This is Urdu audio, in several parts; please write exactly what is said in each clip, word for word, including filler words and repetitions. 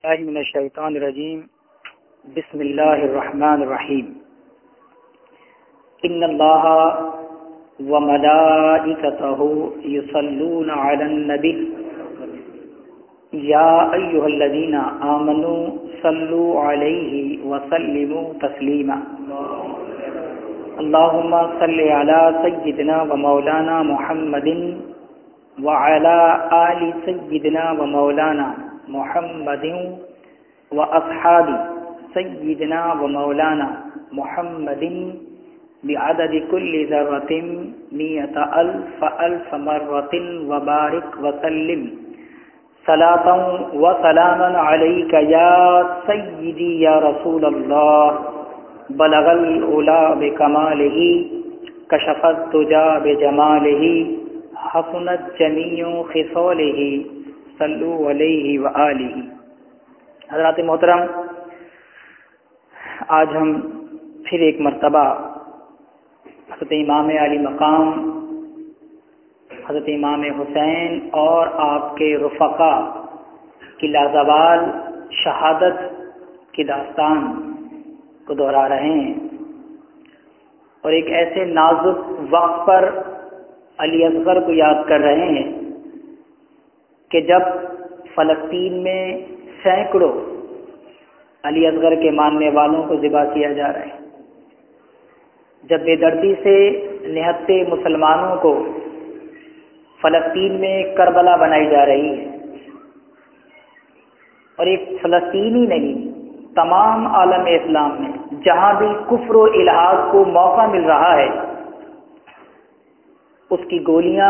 من الشیطان الرجیم بسم اللہ الرحمن الرحیم ان اللہ وملائکتہ یصلون علی النبی یا ایھا الذین آمنوا صلوا علیہ وسلموا تسلیما اللہم صل علی سیدنا و مولانا محمد وعلی آل سیدنا و مولانا محمد و اصحاب سیدنا و مولانا محمد بعدد کل ذرۃ مئۃ الف الف مرۃ وبارک وسلم صلاۃ و سلاما علیک یا سیدی یا رسول اللہ بلغ العلا بکمالہ کشف الدجی بجمالہ حسنت جمیع خصالہ صلو علیہ وآلہ۔ حضرات محترم، آج ہم پھر ایک مرتبہ حضرت امام علی مقام حضرت امام حسین اور آپ کے رفقا کی لازوال شہادت کی داستان کو دہرا رہے ہیں، اور ایک ایسے نازک وقت پر علی اصغر کو یاد کر رہے ہیں کہ جب فلسطین میں سینکڑوں علی اصغر کے ماننے والوں کو ذبح کیا جا رہا ہے، جب بے دردی سے نہتے مسلمانوں کو فلسطین میں کربلا بنائی جا رہی ہے، اور ایک فلسطینی نہیں تمام عالم اسلام میں جہاں بھی کفر و الحاد کو موقع مل رہا ہے اس کی گولیاں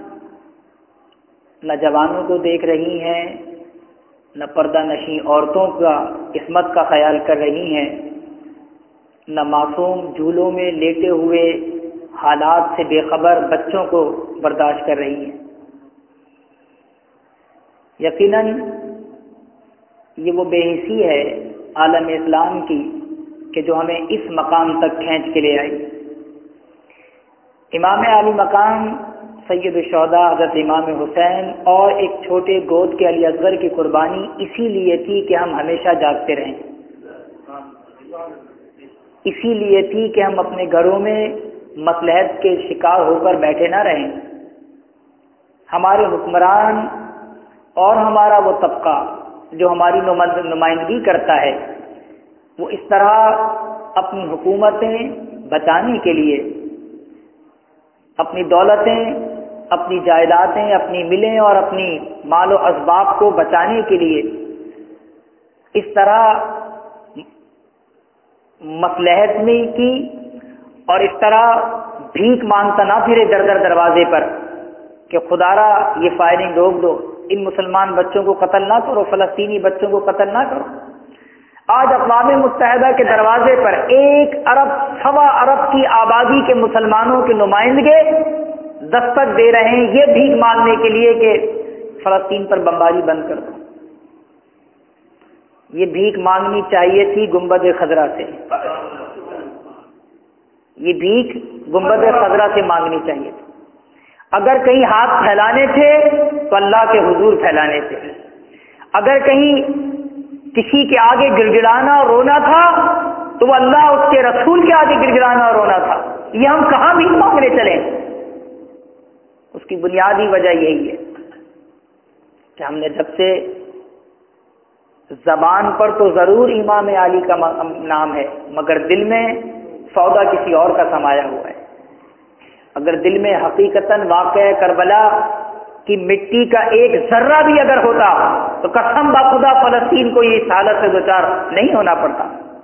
نہ جوانوں کو دیکھ رہی ہیں، نہ پردہ نشیں عورتوں کا عصمت کا خیال کر رہی ہیں، نہ معصوم جھولوں میں لیٹے ہوئے حالات سے بے خبر بچوں کو برداشت کر رہی ہیں۔ یقیناً یہ وہ بے حسی ہے عالم اسلام کی کہ جو ہمیں اس مقام تک کھینچ کے لے آئی۔ امام علی مقام سید الشہداء حضرت امام حسین اور ایک چھوٹے گود کے علی اصغر کی قربانی اسی لیے تھی کہ ہم ہمیشہ جاگتے رہیں، اسی لیے تھی کہ ہم اپنے گھروں میں مصلحت کے شکار ہو کر بیٹھے نہ رہیں۔ ہمارے حکمران اور ہمارا وہ طبقہ جو ہماری نمائندگی کرتا ہے وہ اس طرح اپنی حکومتیں بچانے کے لیے، اپنی دولتیں، اپنی جائیدادیں، اپنی ملیں اور اپنی مال و اسباب کو بچانے کے لیے اس طرح مصلحت میں کی، اور اس طرح بھیک مانگتا نہ پھرے در در دروازے پر کہ خدارا یہ فائرنگ روک دو، ان مسلمان بچوں کو قتل نہ کرو، فلسطینی بچوں کو قتل نہ کرو۔ آج اقوام متحدہ کے دروازے پر ایک ارب سوا ارب کی آبادی کے مسلمانوں کے نمائندے دستک دے رہے ہیں یہ بھیک مانگنے کے لیے کہ فلسطین پر بمباری بند کر دو۔ یہ بھیک مانگنی چاہیے تھی گنبد خضرا سے، یہ بھیک گنبد خضرا سے مانگنی چاہیے تھی۔ اگر کہیں ہاتھ پھیلانے تھے تو اللہ کے حضور پھیلانے تھے، اگر کہیں کسی کے آگے گڑ گڑانا اور رونا تھا تو وہ اللہ اس کے رسول کے آگے گڑ گڑانا اور رونا تھا۔ یہ ہم کہاں بھی مانگنے چلیں؟ اس کی بنیادی وجہ یہی ہے کہ ہم نے جب سے زبان پر تو ضرور امام علی کا نام ہے مگر دل میں سودا کسی اور کا سمایا ہوا ہے۔ اگر دل میں حقیقتاً واقع کربلا کی مٹی کا ایک ذرہ بھی اگر ہوتا تو قسم باخدا فلسطین کو یہ حالت سے دوچار نہیں ہونا پڑتا،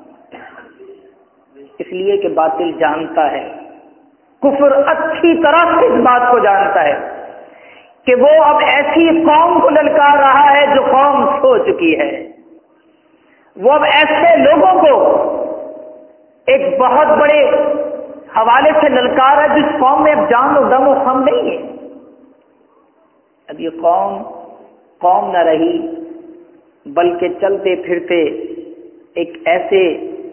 اس لیے کہ باطل جانتا ہے، کفر اچھی طرح سے اس بات کو جانتا ہے کہ وہ اب ایسی قوم کو للکار رہا ہے جو قوم سو چکی ہے، وہ اب ایسے لوگوں کو ایک بہت بڑے حوالے سے للکار ہے جس قوم میں اب جان و دم و خم نہیں ہے۔ اب یہ قوم قوم نہ رہی بلکہ چلتے پھرتے ایک ایسے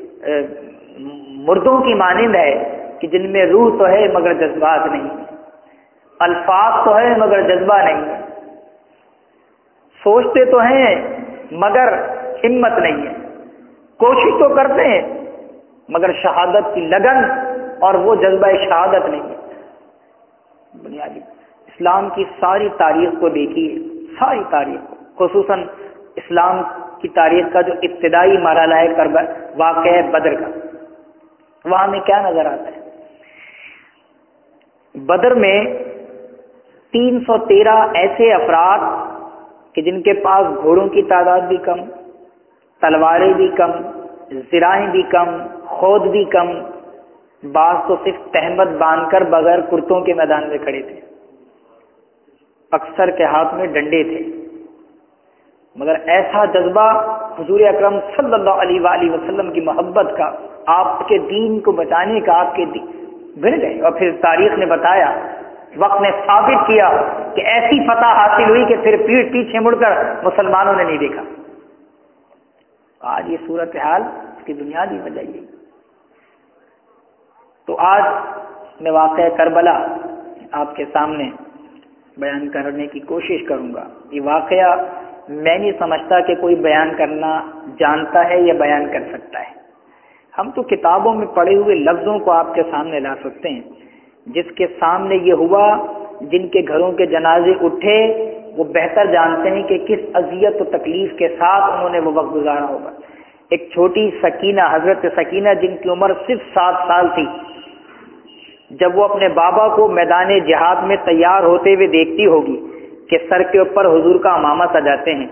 مردوں کی مانند ہے کہ جن میں روح تو ہے مگر جذبات نہیں، الفاظ تو ہے مگر جذبہ نہیں، سوچتے تو ہیں مگر ہمت نہیں ہے، کوشش تو کرتے ہیں مگر شہادت کی لگن اور وہ جذبہ شہادت نہیں ہے۔ بنیادی اسلام کی ساری تاریخ کو دیکھیے، ساری تاریخ کو، خصوصاً اسلام کی تاریخ کا جو ابتدائی مرحلہ ہے کربلا، واقعہ بدر کا، وہاں میں کیا نظر آتا ہے؟ بدر میں تین سو تیرہ ایسے افراد کہ جن کے پاس گھوڑوں کی تعداد بھی کم، تلواریں بھی کم، ذرائع بھی کم، خود بھی کم، بعض تو صرف تہمت باندھ کر بغیر کرتوں کے میدان میں کھڑے تھے، اکثر کے ہاتھ میں ڈنڈے تھے، مگر ایسا جذبہ حضور اکرم صلی اللہ علیہ وآلہ وسلم کی محبت کا، آپ کے دین کو بچانے کا، آپ کے دین بھر گئے۔ اور پھر تاریخ نے بتایا، وقت نے ثابت کیا کہ ایسی فتح حاصل ہوئی کہ پھر پیٹ پیچھے مڑ کر مسلمانوں نے نہیں دیکھا۔ آج یہ صورتحال، اس کی بنیادی وجہ یہ۔ تو آج میں واقعہ کربلا آپ کے سامنے بیان کرنے کی کوشش کروں گا۔ یہ واقعہ میں نہیں سمجھتا کہ کوئی بیان کرنا جانتا ہے یا بیان کر سکتا ہے۔ ہم تو کتابوں میں پڑھے ہوئے لفظوں کو آپ کے سامنے لا سکتے ہیں۔ جس کے سامنے یہ ہوا، جن کے گھروں کے جنازے اٹھے، وہ بہتر جانتے ہیں کہ کس اذیت و تکلیف کے ساتھ انہوں نے وہ وقت گزارا ہوگا۔ ایک چھوٹی سکینہ، حضرت سکینہ، جن کی عمر صرف سات سال تھی، جب وہ اپنے بابا کو میدان جہاد میں تیار ہوتے ہوئے دیکھتی ہوگی کہ سر کے اوپر حضور کا امامہ سجاتے ہیں،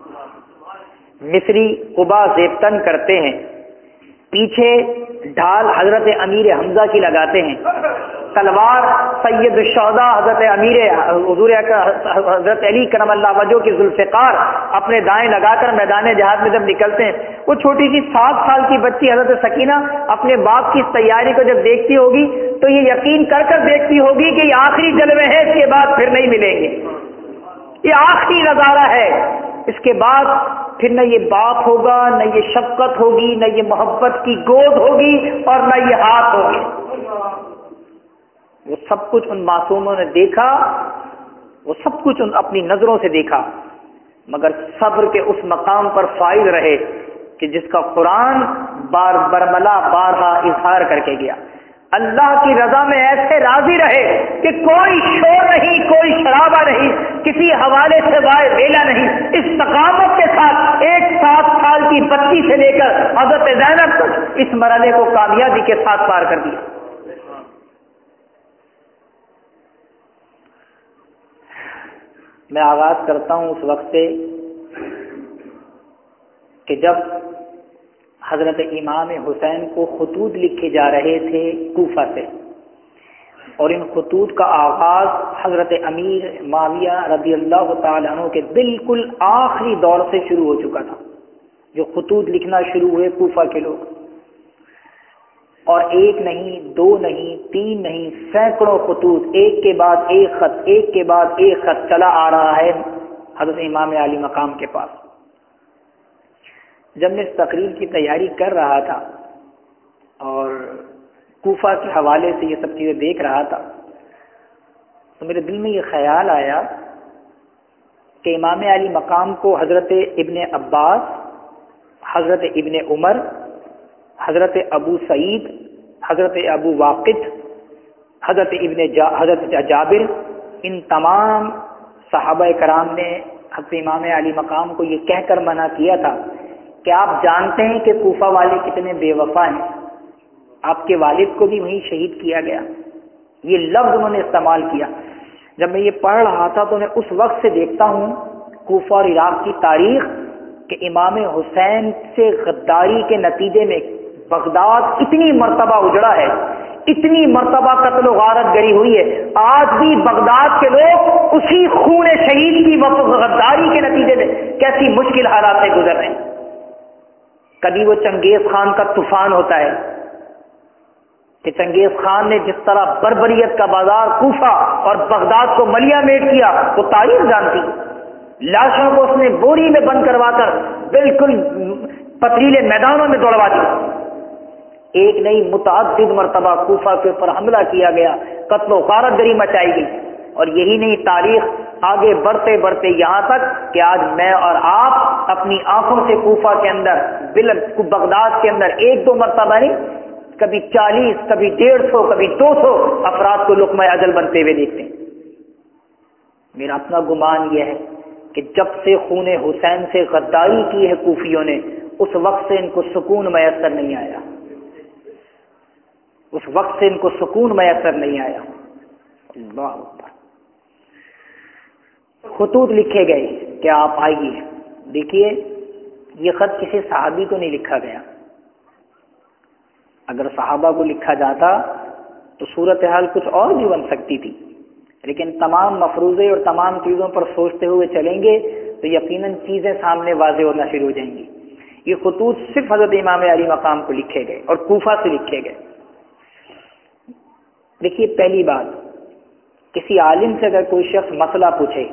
مصری قبا زیبتن کرتے ہیں، پیچھے ڈھال حضرت امیر حمزہ کی لگاتے ہیں، تلوار سید الشہداء حضرت امیر حضور حضرت علی کرم اللہ وجہہ کی ذوالفقار اپنے دائیں لگا کر میدان جہاد میں جب نکلتے ہیں، وہ چھوٹی سی سات سال کی بچی حضرت سکینہ اپنے باپ کی اس تیاری کو جب دیکھتی ہوگی تو یہ یقین کر کر دیکھتی ہوگی کہ یہ آخری جلوے ہے، اس کے بعد پھر نہیں ملیں گے، یہ آخری نظارہ ہے، اس کے بعد پھر نہ یہ باپ ہوگا، نہ یہ شفقت ہوگی، نہ یہ محبت کی گود ہوگی، اور نہ یہ ہاتھ ہوگی۔ وہ سب کچھ ان معصوموں نے دیکھا، وہ سب کچھ ان اپنی نظروں سے دیکھا، مگر صبر کے اس مقام پر فائز رہے کہ جس کا قرآن بار برملا بارہا اظہار کر کے گیا۔ اللہ کی رضا میں ایسے راضی رہے کہ کوئی شور نہیں، کوئی شرابہ نہیں، کسی حوالے سے وائے ویلا نہیں، استقامت کے ساتھ ایک سات سال کی بچی سے لے کر حضرت زینب تک اس مرحلے کو کامیابی کے ساتھ پار کر دیا۔ میں آغاز کرتا ہوں اس وقت سے کہ جب حضرت امام حسین کو خطوط لکھے جا رہے تھے کوفہ سے، اور ان خطوط کا آغاز حضرت امیر معاویہ رضی اللہ تعالیٰ عنہ کے بالکل آخری دور سے شروع ہو چکا تھا، جو خطوط لکھنا شروع ہوئے کوفہ کے لوگ، اور ایک نہیں، دو نہیں، تین نہیں، سینکڑوں خطوط، ایک کے بعد ایک خط، ایک کے بعد ایک خط چلا آ رہا ہے حضرت امام علی مقام کے پاس۔ جب میں اس تقریر کی تیاری کر رہا تھا اور کوفہ کے حوالے سے یہ سب چیزیں دیکھ رہا تھا، تو میرے دل میں یہ خیال آیا کہ امام علی مقام کو حضرت ابن عباس، حضرت ابن عمر، حضرت ابو سعید، حضرت ابو واقد، حضرت ابن جا حضرت جابر، ان تمام صحابہ کرام نے حضرت امام علی مقام کو یہ کہہ کر منع کیا تھا کہ آپ جانتے ہیں کہ کوفہ والے کتنے بے وفا ہیں، آپ کے والد کو بھی وہیں شہید کیا گیا۔ یہ لفظ انہوں نے استعمال کیا۔ جب میں یہ پڑھ رہا تھا تو میں اس وقت سے دیکھتا ہوں کوفہ اور عراق کی تاریخ کہ امام حسین سے غداری کے نتیجے میں بغداد اتنی مرتبہ اجڑا ہے، اتنی مرتبہ قتل و غارت گری ہوئی ہے، آج بھی بغداد کے لوگ اسی خون شہید کی غداری کے نتیجے میں کیسی مشکل حالات سے گزر رہے ہیں۔ کبھی وہ چنگیز خان کا طوفان ہوتا ہے کہ چنگیز خان نے جس طرح بربریت کا بازار کوفہ اور بغداد کو ملیا میٹ کیا، وہ تاریخ جانتی، لاشوں کو اس نے بوری میں بند کروا کر بالکل پتریلے میدانوں میں دوڑوا دیا۔ ایک نہیں متعدد مرتبہ کوفہ کے اوپر حملہ کیا گیا، قتل و غارت گری مچائی گئی، اور یہی نہیں، تاریخ آگے بڑھتے بڑھتے یہاں تک کہ آج میں اور آپ اپنی آنکھوں سے کوفہ کے اندر، بغداد کے اندر ایک دو مرتبہ نہیں، کبھی چالیس، کبھی ڈیڑھ سو، کبھی دو سو افراد کو لقمہ اجل بنتے ہوئے دیکھتے ہیں۔ میرا اپنا گمان یہ ہے کہ جب سے خون حسین سے غداری کی ہے کوفیوں نے، اس وقت سے ان کو سکون میسر نہیں آیا، اس وقت سے ان کو سکون میسر نہیں آیا۔ اللہ اکبر۔ خطوط لکھے گئے کہ آپ آئیے، دیکھیے یہ خط کسی صحابی کو نہیں لکھا گیا، اگر صحابہ کو لکھا جاتا تو صورتحال کچھ اور بھی بن سکتی تھی، لیکن تمام مفروضے اور تمام چیزوں پر سوچتے ہوئے چلیں گے تو یقیناً چیزیں سامنے واضح ہونا شروع ہو جائیں گی۔ یہ خطوط صرف حضرت امام علی مقام کو لکھے گئے اور کوفہ سے لکھے گئے۔ دیکھیے پہلی بات، کسی عالم سے اگر کوئی شخص مسئلہ پوچھے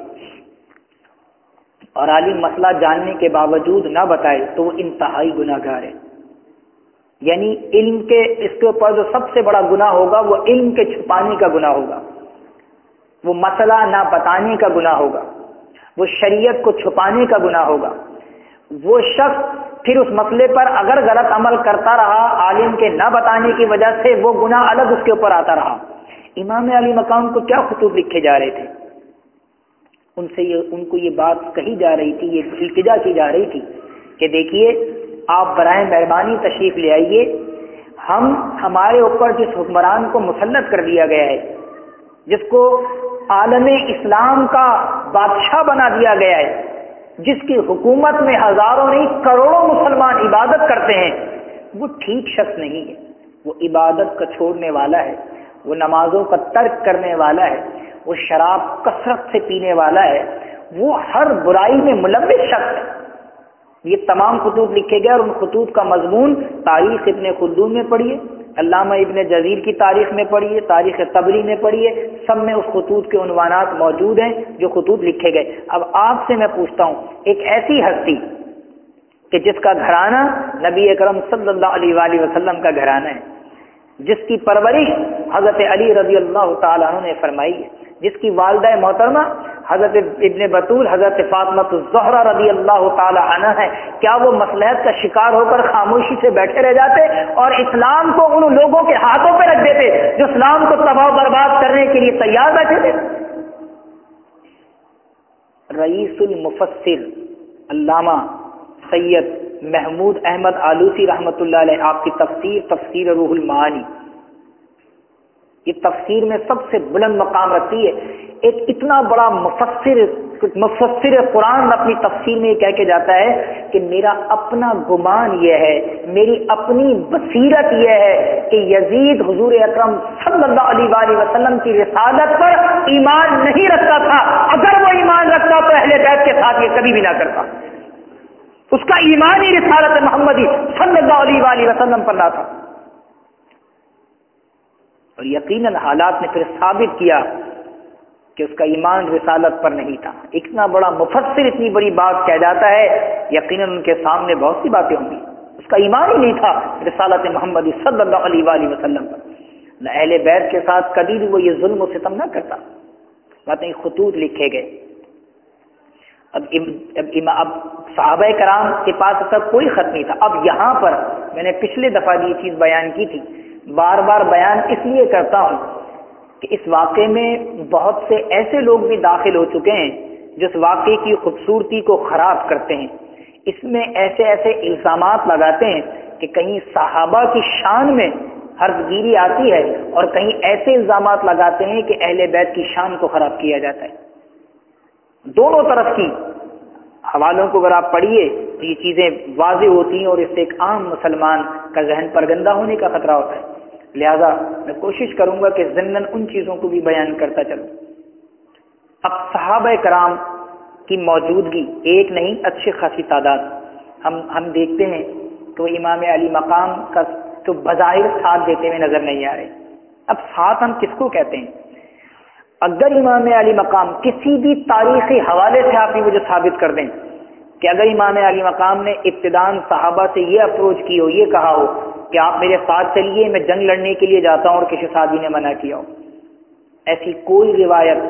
اور عالم مسئلہ جاننے کے باوجود نہ بتائے تو وہ انتہائی گناہ گار ہے۔ یعنی علم کے اس کے اوپر جو سب سے بڑا گناہ ہوگا وہ علم کے چھپانے کا گناہ ہوگا، وہ مسئلہ نہ بتانے کا گناہ ہوگا، وہ شریعت کو چھپانے کا گناہ ہوگا۔ وہ شخص پھر اس مسئلے پر اگر غلط عمل کرتا رہا عالم کے نہ بتانے کی وجہ سے، وہ گناہ الگ اس کے اوپر آتا رہا۔ امام علی مقام کو کیا خطوط لکھے جا رہے تھے؟ ان سے یہ ان کو یہ بات کہی جا رہی تھی، یہ التجا کی جا رہی تھی کہ دیکھیے آپ برائے مہربانی تشریف لے آئیے، ہم ہمارے اوپر جس حکمران کو مسلط کر دیا گیا ہے، جس کو عالم اسلام کا بادشاہ بنا دیا گیا ہے، جس کی حکومت میں ہزاروں نہیں کروڑوں مسلمان عبادت کرتے ہیں، وہ ٹھیک شخص نہیں ہے، وہ عبادت کا چھوڑنے والا ہے، وہ نمازوں کا ترک کرنے والا ہے، وہ شراب کثرت سے پینے والا ہے، وہ ہر برائی میں ملوث شخص ہے۔ یہ تمام خطوط لکھے گئے اور ان خطوط کا مضمون تاریخ ابن خلدون میں پڑھیے، علامہ ابن جزیر کی تاریخ میں پڑھیے، تاریخ طبری میں پڑھیے، سب میں اس خطوط کے عنوانات موجود ہیں جو خطوط لکھے گئے۔ اب آپ سے میں پوچھتا ہوں، ایک ایسی ہستی کہ جس کا گھرانہ نبی اکرم صلی اللہ علیہ وآلہ وسلم کا گھرانہ ہے، جس کی پرورش حضرت علی رضی اللہ تعالیٰ عنہ نے فرمائی ہے، جس کی والدہ محترمہ حضرت ابن بطول حضرت فاطمہ الزہرا رضی اللہ تعالی عنہ ہے، کیا وہ مصلحت کا شکار ہو کر خاموشی سے بیٹھے رہ جاتے اور اسلام کو ان لوگوں کے ہاتھوں پہ رکھ دیتے جو اسلام کو تباہ و برباد کرنے کے لیے تیار بیٹھے تھے؟ رئیس المفسر علامہ سید محمود احمد آلوسی رحمۃ اللہ علیہ، آپ کی تفسیر تفسیر روح المعانی، یہ تفسیر میں سب سے بلند مقام رکھتی ہے۔ ایک اتنا بڑا مفسر مفسر قرآن اپنی تفسیر میں یہ کہہ کے جاتا ہے کہ میرا اپنا گمان یہ ہے، میری اپنی بصیرت یہ ہے کہ یزید حضور اکرم صلی اللہ علیہ وآلہ وسلم کی رسالت پر ایمان نہیں رکھتا تھا، اگر وہ ایمان رکھتا تو اہل بیت کے ساتھ یہ کبھی بھی نہ کرتا، اس کا ایمان ہی رسالت محمدی صلی اللہ علیہ وآلہ وسلم پر نہ تھا۔ اور یقیناً حالات نے پھر ثابت کیا کہ اس کا ایمان رسالت پر نہیں تھا۔ اتنا بڑا مفسر اتنی بڑی بات کہہ جاتا ہے، یقیناً ان کے سامنے بہت سی باتیں ہوں گی، اس کا ایمان ہی نہیں تھا رسالت محمدی صلی اللہ علیہ وآلہ وسلم پر۔ اہل بیت کے ساتھ کبھی بھی وہ یہ ظلم و ستم نہ کرتا۔ باتیں خطوط لکھے گئے۔ اب اب اب صحابہ کرام کے پاس ایسا کوئی خط نہیں تھا۔ اب یہاں پر میں نے پچھلے دفعہ یہ چیز بیان کی تھی، بار بار بیان اس لیے کرتا ہوں کہ اس واقعے میں بہت سے ایسے لوگ بھی داخل ہو چکے ہیں جو اس واقعے کی خوبصورتی کو خراب کرتے ہیں، اس میں ایسے ایسے الزامات لگاتے ہیں کہ کہیں صحابہ کی شان میں حرف گیری آتی ہے اور کہیں ایسے الزامات لگاتے ہیں کہ اہل بیت کی شان کو خراب کیا جاتا ہے۔ دونوں طرف کی حوالوں کو اگر آپ پڑھیے تو یہ چیزیں واضح ہوتی ہیں اور اس سے ایک عام مسلمان کا ذہن پرگندہ ہونے کا خطرہ ہوتا ہے۔ لہذا میں کوشش کروں گا کہ ضمناً ان چیزوں کو بھی بیان کرتا چلوں۔ اب صحابہ کرام کی موجودگی ایک نہیں، اچھی خاصی تعداد، ہم ہم دیکھتے ہیں کہ وہ امام علی مقام کا تو بظاہر ساتھ دیتے ہوئے نظر نہیں آ رہے۔ اب ساتھ ہم کس کو کہتے ہیں؟ اگر امام علی مقام کسی بھی تاریخی حوالے سے آپ نے مجھے ثابت کر دیں کہ اگر امام علی مقام نے ابتداءً صحابہ سے یہ اپروچ کی ہو، یہ کہا ہو کہ آپ میرے ساتھ چلیے، میں جنگ لڑنے کے لیے جاتا ہوں، اور کسی صحابی نے منع کیا ہو، ایسی کوئی روایت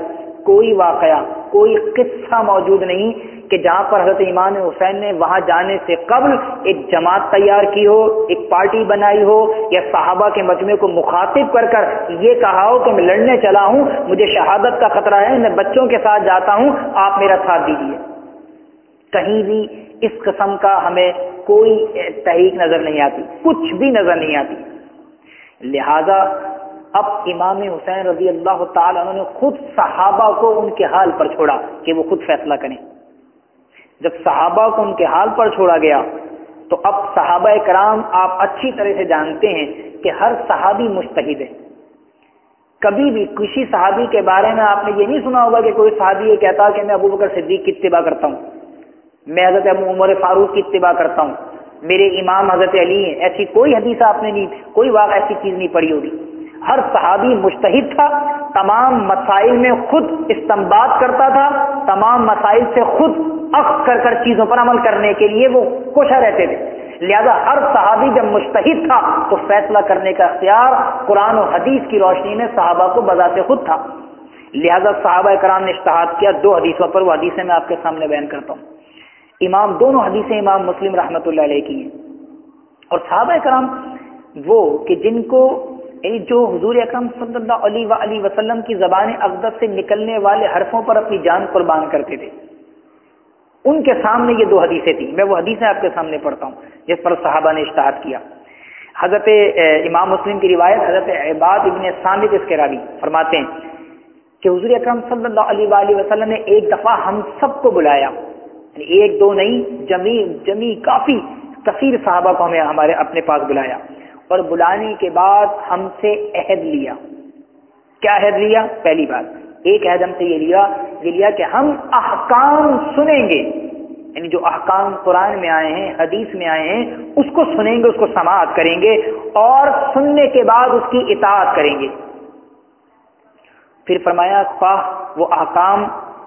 کوئی واقعہ، کوئی قصہ موجود نہیں کہ جہاں پر حضرت امام حسین نے وہاں جانے سے قبل ایک جماعت تیار کی ہو، ایک پارٹی بنائی ہو، یا صحابہ کے مجمع کو مخاطب کر کر یہ کہا ہو کہ میں لڑنے چلا ہوں، مجھے شہادت کا خطرہ ہے، میں بچوں کے ساتھ جاتا ہوں، آپ میرا ساتھ دیجیے۔ کہیں بھی اس قسم کا ہمیں کوئی تحریک نظر نہیں آتی، کچھ بھی نظر نہیں آتی۔ لہذا اب امام حسین رضی اللہ تعالی عنہ نے خود صحابہ کو ان کے حال پر چھوڑا کہ وہ خود فیصلہ کریں۔ جب صحابہ کو ان کے حال پر چھوڑا گیا تو اب صحابہ کرام آپ اچھی طرح سے جانتے ہیں کہ ہر صحابی مجتہد ہے۔ کبھی بھی کسی صحابی کے بارے میں آپ نے یہ نہیں سنا ہوگا کہ کوئی صحابی یہ کہتا کہ میں ابو بکر صدیق کی اتباع کرتا ہوں، میں حضرت ابو عمر فاروق کی اتباع کرتا ہوں، میرے امام حضرت علی ہیں۔ ایسی کوئی حدیث آپ نے نہیں، کوئی واقعہ ایسی چیز نہیں پڑھی ہوگی۔ ہر صحابی مجتہد تھا، تمام مسائل میں خود استنباط کرتا تھا، تمام مسائل سے خود اخذ کر کر چیزوں پر عمل کرنے کے لیے وہ کوشاں رہتے تھے۔ لہذا ہر صحابی جب مجتہد تھا تو فیصلہ کرنے کا اختیار قرآن و حدیث کی روشنی میں صحابہ کو بذات خود تھا۔ لہذا صحابہ کرام نے اجتہاد کیا دو حدیثوں پر، وہ حدیثیں میں آپ کے سامنے بیان کرتا ہوں۔ امام دونوں حدیثیں امام مسلم رحمۃ اللہ علیہ کی ہیں، اور صحابہ کرام وہ کہ جن کو یعنی جو حضور اکرم صلی اللہ علیہ وآلہ وسلم کی زبان اقدس سے نکلنے والے حرفوں پر اپنی جان قربان کرتے تھے، ان کے سامنے یہ دو حدیثیں تھیں۔ میں وہ حدیثیں آپ کے سامنے پڑھتا ہوں جس پر صحابہ نے اجتہاد کیا۔ حضرت امام مسلم کی روایت، حضرت عباد ابن صامت اس کے راوی فرماتے ہیں کہ حضور اکرم صلی اللہ علیہ وآلہ وسلم نے ایک دفعہ ہم سب کو بلایا، یعنی ایک دو نہیں، جمی جمی کافی کثیر صحابہ کو ہمیں ہمارے اپنے پاس بلایا، اور بلانے کے بعد ہم سے عہد لیا۔ کیا عہد لیا؟ پہلی بات ایک عہد ہم سے یہ لیا یہ لیا کہ ہم احکام سنیں گے، یعنی جو احکام قرآن میں آئے ہیں، حدیث میں آئے ہیں، اس کو سنیں گے، اس کو سماعت کریں گے، اور سننے کے بعد اس کی اطاعت کریں گے۔ پھر فرمایا خواہ وہ احکام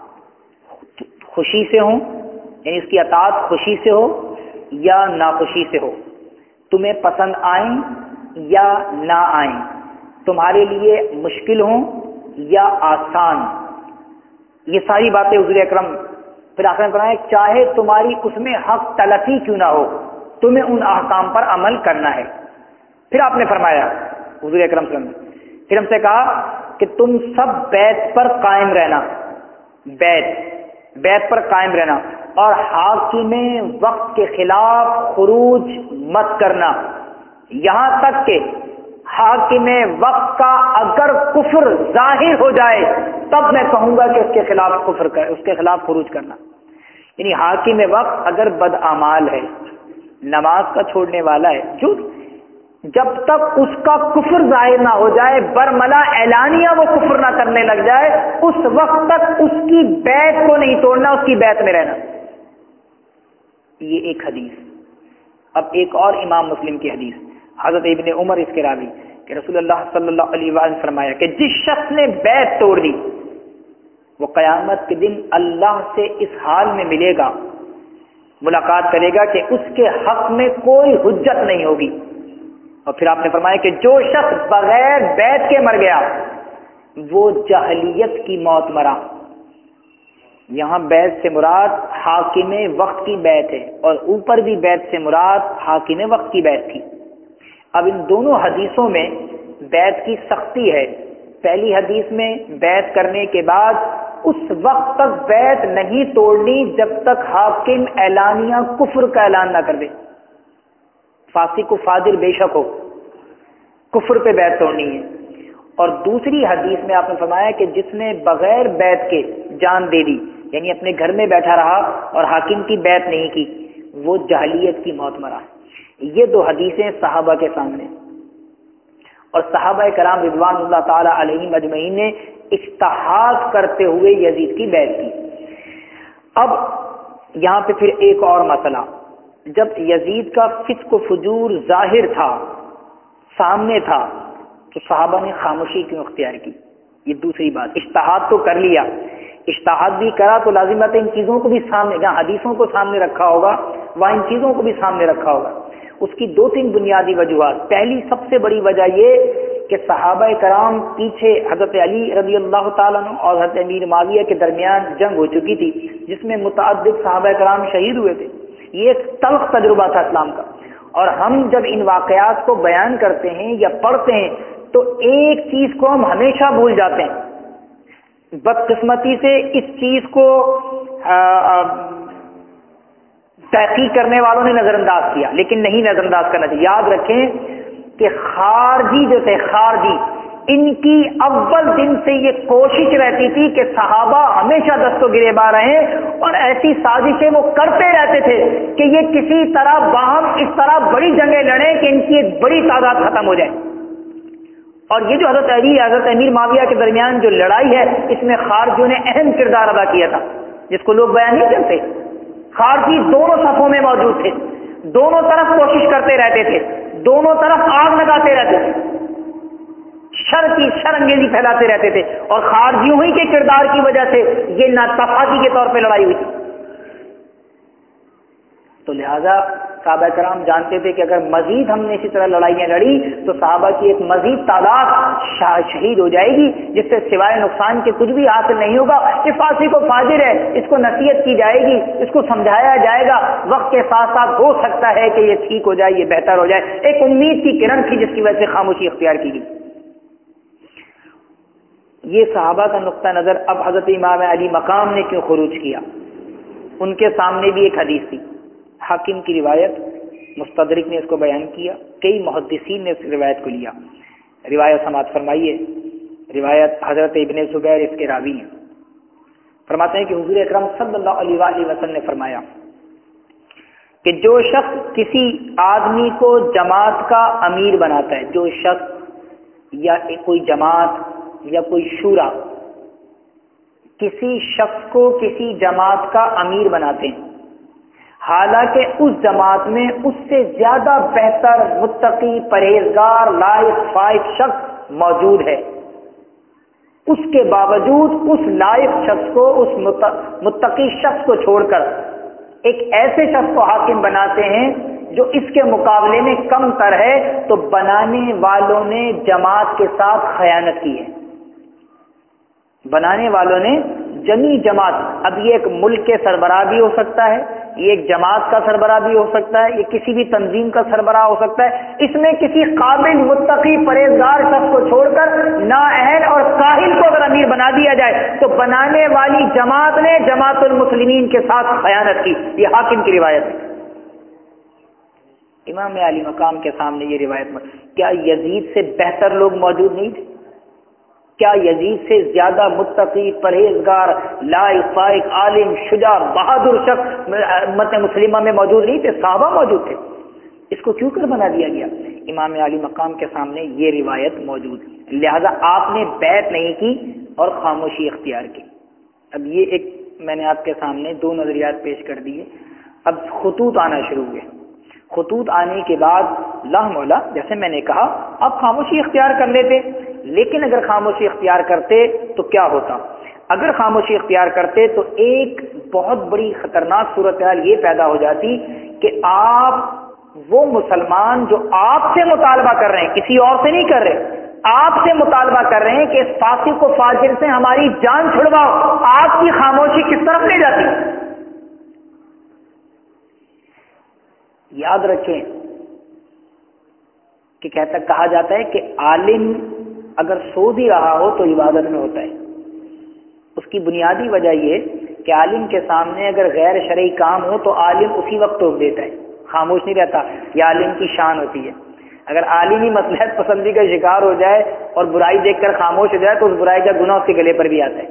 خوشی سے ہوں، یعنی اس کی اطاعت خوشی سے ہو یا ناخوشی سے ہو، تمہیں پسند آئیں یا نہ آئیں، تمہارے لیے مشکل ہوں یا آسان، یہ ساری باتیں حضور اکرم پھر آخر میں فرمایا چاہے تمہاری اس میں حق تلفی کیوں نہ ہو، تمہیں ان احکام پر عمل کرنا ہے۔ پھر آپ نے فرمایا حضور اکرم صلی اللہ علیہ وسلم پھر ہم سے کہا کہ تم سب بیت پر قائم رہنا، بیت بیت پر قائم رہنا، اور حاکم وقت کے خلاف خروج مت کرنا، یہاں تک کہ حاکم وقت کا اگر کفر ظاہر ہو جائے تب میں کہوں گا کہ اس کے خلاف کفر کر اس کے خلاف خروج کرنا۔ یعنی حاکم وقت اگر بدعمال ہے، نماز کا چھوڑنے والا ہے، جو جب تک اس کا کفر ظاہر نہ ہو جائے، برملا اعلانیہ وہ کفر نہ کرنے لگ جائے، اس وقت تک اس کی بیعت کو نہیں توڑنا، اس کی بیعت میں رہنا۔ یہ ایک حدیث۔ اب ایک اور امام مسلم کی حدیث، حضرت ابن عمر اس کے راوی کہ رسول اللہ صلی اللہ علیہ وآلہ نے فرمایا کہ جس شخص نے بیعت توڑ دی وہ قیامت کے دن اللہ سے اس حال میں ملے گا، ملاقات کرے گا کہ اس کے حق میں کوئی حجت نہیں ہوگی۔ اور پھر آپ نے فرمایا کہ جو شخص بغیر بیعت کے مر گیا وہ جاہلیت کی موت مرا۔ یہاں بیعت سے مراد حاکم وقت کی بیعت ہے، اور اوپر بھی بیعت سے مراد حاکم وقت کی بیعت تھی۔ اب ان دونوں حدیثوں میں بیعت کی سختی ہے۔ پہلی حدیث میں بیعت کرنے کے بعد اس وقت تک بیعت نہیں توڑنی جب تک حاکم اعلانیہ کفر کا اعلان نہ کر دے، فاسق و فاجر بے شک ہو، کفر پہ بیعت توڑنی ہے۔ اور دوسری حدیث میں آپ نے فرمایا کہ جس نے بغیر بیعت کے جان دے دی، یعنی اپنے گھر میں بیٹھا رہا اور حاکم کی بیعت نہیں کی، وہ جاہلیت کی موت مرا۔ یہ دو حدیثیں صحابہ کے سامنے، اور صحابہ کرام رضوان اللہ تعالی علیہم اجمعین نے اجتہاد کرتے ہوئے یزید کی بیعت کی۔ اب یہاں پہ پھر ایک اور مسئلہ، جب یزید کا فسق و فجور ظاہر تھا، سامنے تھا، تو صحابہ نے خاموشی کیوں اختیار کی؟ یہ دوسری بات۔ اجتہاد تو کر لیا، اجتہاد بھی کرا تو لازم ہے ان چیزوں کو بھی سامنے، جہاں حدیثوں کو سامنے رکھا ہوگا وہاں ان چیزوں کو بھی سامنے رکھا ہوگا۔ اس کی دو تین بنیادی وجوہات۔ پہلی سب سے بڑی وجہ یہ کہ صحابہ کرام پیچھے حضرت علی رضی اللہ تعالیٰ عنہ اور حضرت امیر معاویہ کے درمیان جنگ ہو چکی تھی جس میں متعدد صحابہ کرام شہید ہوئے تھے. یہ ایک تلخ تجربہ تھا اسلام کا. اور ہم جب ان واقعات کو بیان کرتے ہیں یا پڑھتے ہیں تو ایک چیز کو ہم ہمیشہ بھول جاتے ہیں. بدقسمتی سے اس چیز کو تحقیق کرنے والوں نے نظر انداز کیا، لیکن نہیں نظر انداز کرنا چاہیے. یاد رکھیں کہ خارجی جو تھے، خارجی، ان کی اول دن سے یہ کوشش رہتی تھی کہ صحابہ ہمیشہ دست و گریباں رہیں، اور ایسی سازشیں وہ کرتے رہتے تھے کہ یہ کسی طرح باہم اس طرح بڑی جنگیں لڑیں کہ ان کی ایک بڑی تعداد ختم ہو جائے. اور یہ جو حضرت علی حضرت امیر معاویہ کے درمیان جو لڑائی ہے، اس میں خارجیوں نے اہم کردار ادا کیا تھا، جس کو لوگ بیان نہیں کرتے. خارجی دونوں صفوں میں موجود تھے، دونوں طرف کوشش کرتے رہتے تھے، دونوں طرف آگ لگاتے رہتے تھے، شر کی شر انگیزی پھیلاتے رہتے تھے، اور خارجیوں ہی کے کردار کی وجہ سے یہ ناتفاقی کے طور پہ لڑائی ہوئی تھی. تو لہذا صحابہ کرام جانتے تھے کہ اگر مزید ہم نے اسی طرح لڑائیاں لڑی تو صحابہ کی ایک مزید تعداد شہید ہو جائے گی، جس سے سوائے نقصان کے کچھ بھی حاصل نہیں ہوگا. یہ فاسق و فاجر ہے، اس کو نصیحت کی جائے گی، اس کو سمجھایا جائے گا، وقت کے ساتھ ساتھ ہو سکتا ہے کہ یہ ٹھیک ہو جائے، یہ بہتر ہو جائے. ایک امید کی کرن تھی جس کی وجہ سے خاموشی اختیار کی گئی. یہ صحابہ کا نقطہ نظر. اب حضرت امام علی مقام نے کیوں خروج کیا؟ ان کے سامنے بھی ایک حدیث تھی، حاکم کی روایت، مستدرک نے اس کو بیان کیا، کئی محدثین نے اس روایت کو لیا. روایت سماعت فرمائیے. روایت حضرت ابن زبیر اس کے راوی ہیں. فرماتے ہیں کہ حضور اکرم صلی اللہ علیہ وآلہ وسلم نے فرمایا کہ جو شخص کسی آدمی کو جماعت کا امیر بناتا ہے، جو شخص یا کوئی جماعت یا کوئی شورا کسی شخص کو کسی جماعت کا امیر بناتے ہیں، حالانکہ اس جماعت میں اس سے زیادہ بہتر متقی پرہیزگار لائق فائق شخص موجود ہے، اس کے باوجود اس لائق شخص کو، اس متقی شخص کو چھوڑ کر ایک ایسے شخص کو حاکم بناتے ہیں جو اس کے مقابلے میں کم تر ہے، تو بنانے والوں نے جماعت کے ساتھ خیانت کی ہے. بنانے والوں نے جمی جماعت، اب یہ ایک ملک کے سربراہ بھی ہو سکتا ہے، یہ ایک جماعت کا سربراہ بھی ہو سکتا ہے، یہ کسی بھی تنظیم کا سربراہ ہو سکتا ہے. اس میں کسی قابل متقی پرہیزگار شخص کو چھوڑ کر نااہل اور کاہل کو اگر امیر بنا دیا جائے تو بنانے والی جماعت نے جماعت المسلمین کے ساتھ خیانت کی. یہ حاکم کی روایت ہے. امام علی مقام کے سامنے یہ روایت. کیا یزید سے بہتر لوگ موجود نہیں تھے؟ کیا یزید سے زیادہ متقی پرہیزگار لائق فائق عالم شجاع بہادر شخص امت مسلمہ میں موجود نہیں تھے؟ صحابہ موجود تھے. اس کو کیوں کر بنا دیا گیا؟ امام علی مقام کے سامنے یہ روایت موجود، لہذا آپ نے بیعت نہیں کی اور خاموشی اختیار کی. اب یہ ایک میں نے آپ کے سامنے دو نظریات پیش کر دیے. اب خطوط آنا شروع ہوئے. خطوط آنے کے بعد لا مولا جیسے میں نے کہا آپ خاموشی اختیار کر لیتے، لیکن اگر خاموشی اختیار کرتے تو کیا ہوتا؟ اگر خاموشی اختیار کرتے تو ایک بہت بڑی خطرناک صورتحال یہ پیدا ہو جاتی کہ آپ وہ مسلمان جو آپ سے مطالبہ کر رہے ہیں، کسی اور سے نہیں کر رہے، آپ سے مطالبہ کر رہے ہیں کہ اس فاسق و فاجر سے ہماری جان چھڑواؤ، آپ کی خاموشی کس طرف لے جاتی؟ یاد رکھیں کہ کہتا کہا جاتا ہے کہ عالم اگر سو بھی رہا ہو تو عبادت میں ہوتا ہے. اس کی بنیادی وجہ یہ کہ عالم کے سامنے اگر غیر شرعی کام ہو تو عالم اسی وقت ٹوک دیتا ہے، خاموش نہیں رہتا. یہ عالم کی شان ہوتی ہے. اگر عالم ہی مصلحت پسندی کا شکار ہو جائے اور برائی دیکھ کر خاموش ہو جائے تو اس برائی کا گناہ اس کے گلے پر بھی آتا ہے.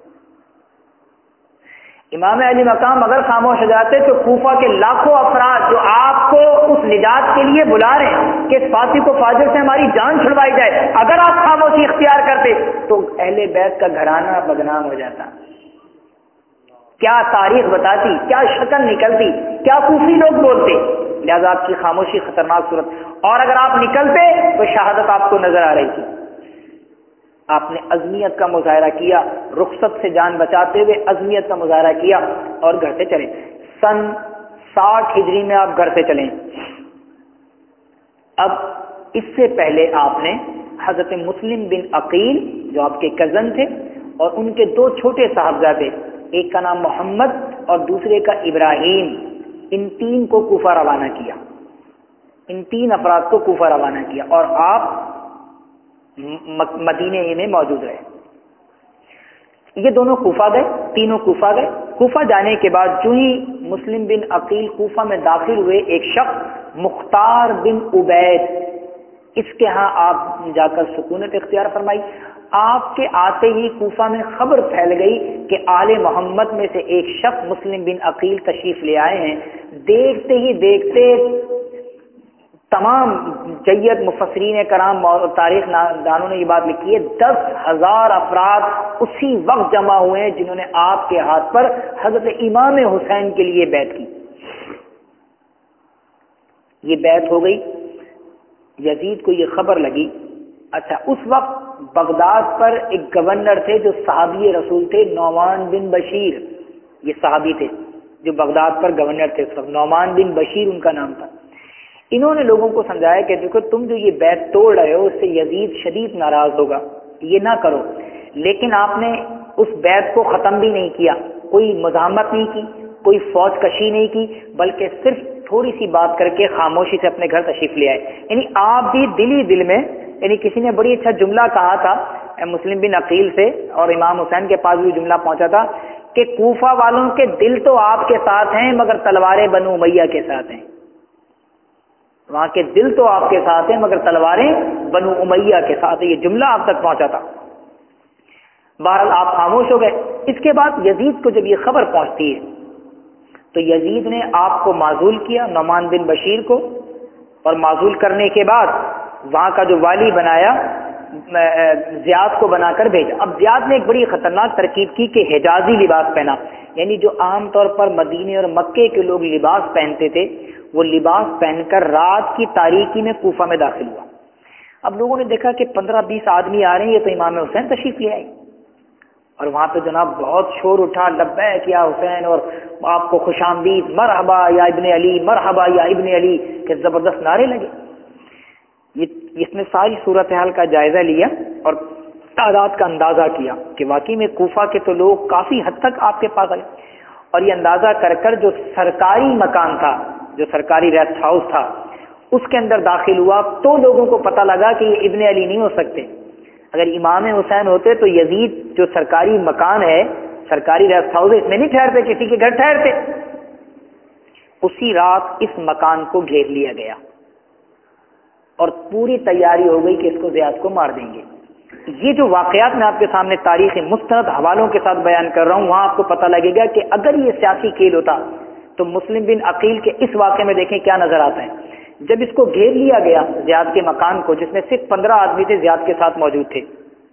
امام علی مقام اگر خاموش ہو جاتے تو کوفہ کے لاکھوں افراد جو آپ کو اس نجات کے لیے بلا رہے ہیں کہ اس فاسق و فاجر سے ہماری جان چھڑوائی جائے، اگر آپ خاموشی اختیار کرتے تو اہل بیت کا گھرانہ بدنام ہو جاتا. کیا تاریخ بتاتی، کیا شکل نکلتی، کیا کوفی لوگ بولتے. لہذا آپ کی خاموشی خطرناک صورت، اور اگر آپ نکلتے تو شہادت آپ کو نظر آ رہی تھی. آپ نے عزمیت کا مظاہرہ کیا، رخصت سے جان بچاتے ہوئے عزمیت کا مظاہرہ کیا اور گھر سے چلے. سن ساٹھ ہجری میں آپ گھر سے چلیں. اب اس سے پہلے آپ نے حضرت مسلم بن عقیل جو آپ کے کزن تھے اور ان کے دو چھوٹے صاحبزادے، ایک کا نام محمد اور دوسرے کا ابراہیم، ان تین کو کوفہ روانہ کیا، ان تین افراد کو کوفہ روانہ کیا اور آپ مدینے میں موجود رہے۔ یہ دونوں کوفہ گئے، تینوں کوفہ گئے۔ کوفہ جانے کے بعد جو ہی مسلم بن عقیل کوفہ میں داخل ہوئے، ایک شخص مختار بن عبید، اس کے ہاں آپ جا کر سکونت اختیار فرمائی۔ آپ کے آتے ہی کوفہ میں خبر پھیل گئی کہ آل محمد میں سے ایک شخص مسلم بن عقیل تشریف لے آئے ہیں۔ دیکھتے ہی دیکھتے تمام جید مفسرین کرام اور تاریخ دانوں نے یہ بات لکھی ہے، دس ہزار افراد اسی وقت جمع ہوئے ہیں جنہوں نے آپ کے ہاتھ پر حضرت امام حسین کے لیے بیعت کی۔ یہ بیعت ہو گئی۔ یزید کو یہ خبر لگی۔ اچھا، اس وقت بغداد پر ایک گورنر تھے جو صحابی رسول تھے، نعمان بن بشیر، یہ صحابی تھے جو بغداد پر گورنر تھے اس وقت، نعمان بن بشیر ان کا نام تھا۔ انہوں نے لوگوں کو سمجھایا کہ دیکھو تم جو یہ بیعت توڑ رہے ہو اس سے یزید شدید ناراض ہوگا، یہ نہ کرو۔ لیکن آپ نے اس بیعت کو ختم بھی نہیں کیا، کوئی مزاحمت نہیں کی، کوئی فوج کشی نہیں کی، بلکہ صرف تھوڑی سی بات کر کے خاموشی سے اپنے گھر تشریف لے آئے۔ یعنی آپ بھی دلی دل میں، یعنی کسی نے بڑی اچھا جملہ کہا تھا مسلم بن عقیل سے، اور امام حسین کے پاس بھی جملہ پہنچا تھا کہ کوفہ والوں کے دل تو آپ کے ساتھ ہیں مگر تلواریں بنو امیہ کے ساتھ ہیں۔ وہاں کے دل تو آپ کے ساتھ ہیں مگر تلواریں بنو امیہ کے ساتھ ہیں، یہ جملہ آپ تک پہنچا تھا۔ بہرحال آپ خاموش ہو گئے۔ اس کے بعد یزید کو جب یہ خبر پہنچتی ہے تو یزید نے آپ کو معزول کیا، نعمان بن بشیر کو، اور معزول کرنے کے بعد وہاں کا جو والی بنایا زیاد کو بنا کر بھیجا۔ اب زیاد نے ایک بڑی خطرناک ترکیب کی کہ حجازی لباس پہنا، یعنی جو عام طور پر مدینے اور مکے کے لوگ لباس پہنتے تھے وہ لباس پہن کر رات کی تاریکی میں کوفہ میں داخل ہوا۔ اب لوگوں نے دیکھا کہ پندرہ بیس آدمی آ رہے ہیں، یہ تو امام حسین تشریف لے آئے، اور وہاں پہ جناب بہت شور اٹھا، لبیک یا حسین، اور آپ کو خوش آمدید، مرحبا یا ابن علی، مرحبا یا ابن علی کے زبردست نعرے لگے۔ اس نے ساری صورتحال کا جائزہ لیا اور تعداد کا اندازہ کیا کہ واقعی میں کوفہ کے تو لوگ کافی حد تک آپ کے پاس آئے، اور یہ اندازہ کر کر جو سرکاری مکان تھا، جو سرکاری ریسٹ ہاؤس تھا، اس کے اندر داخل ہوا تو لوگوں کو پتہ لگا کہ یہ ابن علی نہیں ہو سکتے۔ اگر امام حسین ہوتے تو یزید جو سرکاری مکان ہے، سرکاری ریسٹ ہاؤس ہے، اس میں نہیں ٹھہرتے، کسی کے گھر ٹھہرتے۔ اسی رات اس مکان کو گھیر لیا گیا اور پوری تیاری ہو گئی کہ اس کو زیاد کو مار دیں گے۔ یہ جو واقعات میں آپ کے سامنے تاریخ مستند حوالوں کے ساتھ بیان کر رہا ہوں، وہاں آپ کو پتہ لگے گا کہ اگر یہ سیاسی کھیل ہوتا تو مسلم بن عقیل کے اس واقعے میں دیکھیں کیا نظر آتا ہے۔ جب اس کو گھیر لیا گیا زیاد کے مکان کو، جس میں صرف پندرہ آدمی تھے زیاد کے ساتھ موجود تھے،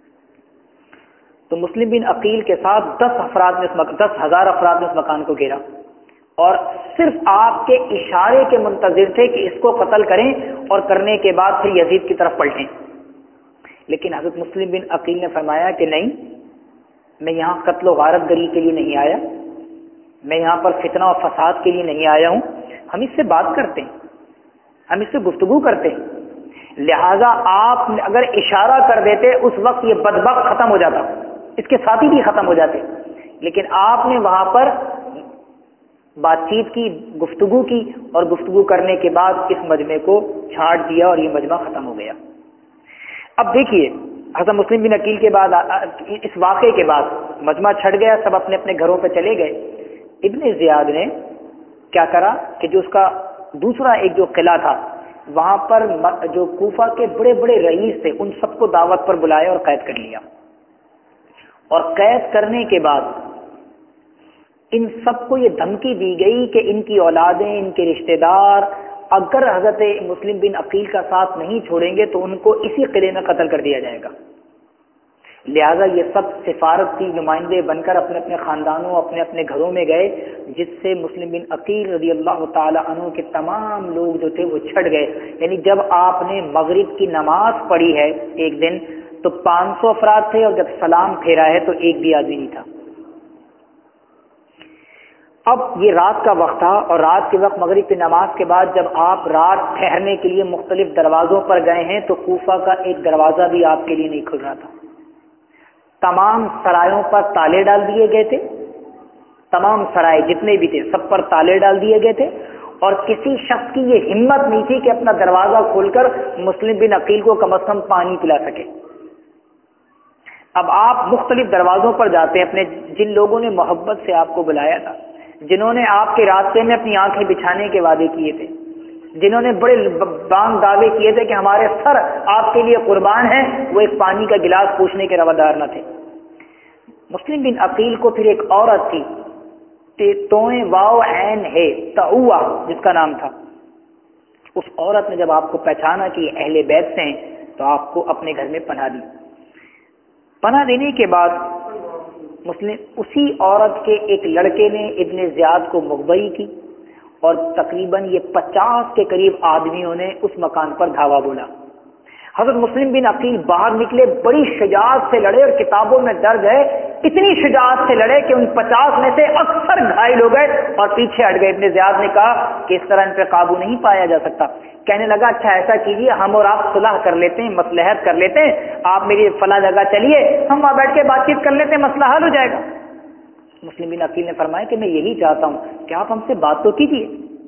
تو مسلم بن عقیل کے ساتھ دس افراد نے دس ہزار افراد نے اس مکان کو گھیرا اور صرف آپ کے اشارے کے منتظر تھے کہ اس کو قتل کریں اور کرنے کے بعد پھر یزید کی طرف پلٹیں۔ لیکن حضرت مسلم بن عقیل نے فرمایا کہ نہیں، میں یہاں قتل و غارت گری کے لیے نہیں آیا، میں یہاں پر فتنہ و فساد کے لیے نہیں آیا ہوں، ہم اس سے بات کرتے ہیں، ہم اس سے گفتگو کرتے ہیں، لہٰذا آپ اگر اشارہ کر دیتے اس وقت یہ بدبخت ختم ہو جاتا، اس کے ساتھی بھی ختم ہو جاتے، لیکن آپ نے وہاں پر بات چیت کی، گفتگو کی، اور گفتگو کرنے کے بعد اس مجمع کو چھانٹ دیا اور یہ مجمع ختم ہو گیا۔ اب دیکھیے حضرت مسلم بن عقیل کے بعد، اس واقعے کے بعد مجمع چھٹ گیا، سب اپنے اپنے گھروں پہ چلے گئے۔ ابن زیاد نے کیا کرا کہ جو اس کا دوسرا ایک جو قلعہ تھا وہاں پر جو کوفہ کے بڑے بڑے رئیس تھے ان سب کو دعوت پر بلایا اور قید کر لیا، اور قید کرنے کے بعد ان سب کو یہ دھمکی دی گئی کہ ان کی اولادیں، ان کے رشتہ دار اگر حضرت مسلم بن عقیل کا ساتھ نہیں چھوڑیں گے تو ان کو اسی قلعے میں قتل کر دیا جائے گا۔ لہٰذا یہ سب سفارت کی نمائندے بن کر اپنے اپنے خاندانوں، اپنے اپنے گھروں میں گئے، جس سے مسلم بن عقیل رضی اللہ تعالی عنہ کے تمام لوگ جو تھے وہ چھٹ گئے۔ یعنی جب آپ نے مغرب کی نماز پڑھی ہے ایک دن تو پانچ سو افراد تھے، اور جب سلام پھیرا ہے تو ایک بھی آدمی نہیں تھا۔ اب یہ رات کا وقت تھا اور رات کے وقت مغرب کی نماز کے بعد جب آپ رات ٹھہرنے کے لیے مختلف دروازوں پر گئے ہیں تو کوفہ کا ایک دروازہ بھی آپ کے لیے نہیں کھل رہا تھا. تمام سرایوں پر تالے ڈال دیے گئے تھے، تمام سرائے جتنے بھی تھے سب پر تالے ڈال دیے گئے تھے، اور کسی شخص کی یہ ہمت نہیں تھی کہ اپنا دروازہ کھول کر مسلم بن عقیل کو کم از کم پانی پلا سکے. اب آپ مختلف دروازوں پر جاتے ہیں، اپنے جن لوگوں نے محبت سے آپ کو بلایا تھا، جنہوں نے آپ کے راستے میں اپنی آنکھیں بچھانے کے وعدے کیے تھے، جنہوں نے بڑے بانگ دعوے کیے تھے کہ ہمارے سر آپ کے لیے قربان ہیں، وہ ایک پانی کا گلاس پوچھنے کے روادار نہ تھے. مسلم بن عقیل کو پھر ایک عورت تھی توئیں واو عین ہے تؤوا جس کا نام تھا، اس عورت نے جب آپ کو پہچانا کہ اہل بیت سے ہیں تو آپ کو اپنے گھر میں پناہ دی. پناہ دینے کے بعد مسلم اسی عورت کے ایک لڑکے نے ابن زیاد کو مخبری کی اور تقریباً یہ پچاس کے قریب آدمیوں نے اس مکان پر دھاوا بولا. حضرت مسلم بن عقیل باہر نکلے، بڑی شجاعت سے لڑے، اور کتابوں میں درج ہے اتنی شجاعت سے لڑے کہ ان پچاس میں سے اکثر گھائل ہو گئے اور پیچھے ہٹ گئے. ابن زیاد نے کہا کہ اس طرح ان پہ قابو نہیں پایا جا سکتا. کہنے لگا اچھا ایسا کیجیے، ہم اور آپ صلح کر لیتے ہیں، مصلحت کر لیتے ہیں، آپ میری فلاں جگہ چلیے، ہم وہاں بیٹھ کے بات چیت کر لیتے ہیں، مسئلہ حل ہو جائے گا. مسلم بن عقیل نے فرمایا کہ میں یہی چاہتا ہوں کہ آپ ہم سے بات تو کیجیے.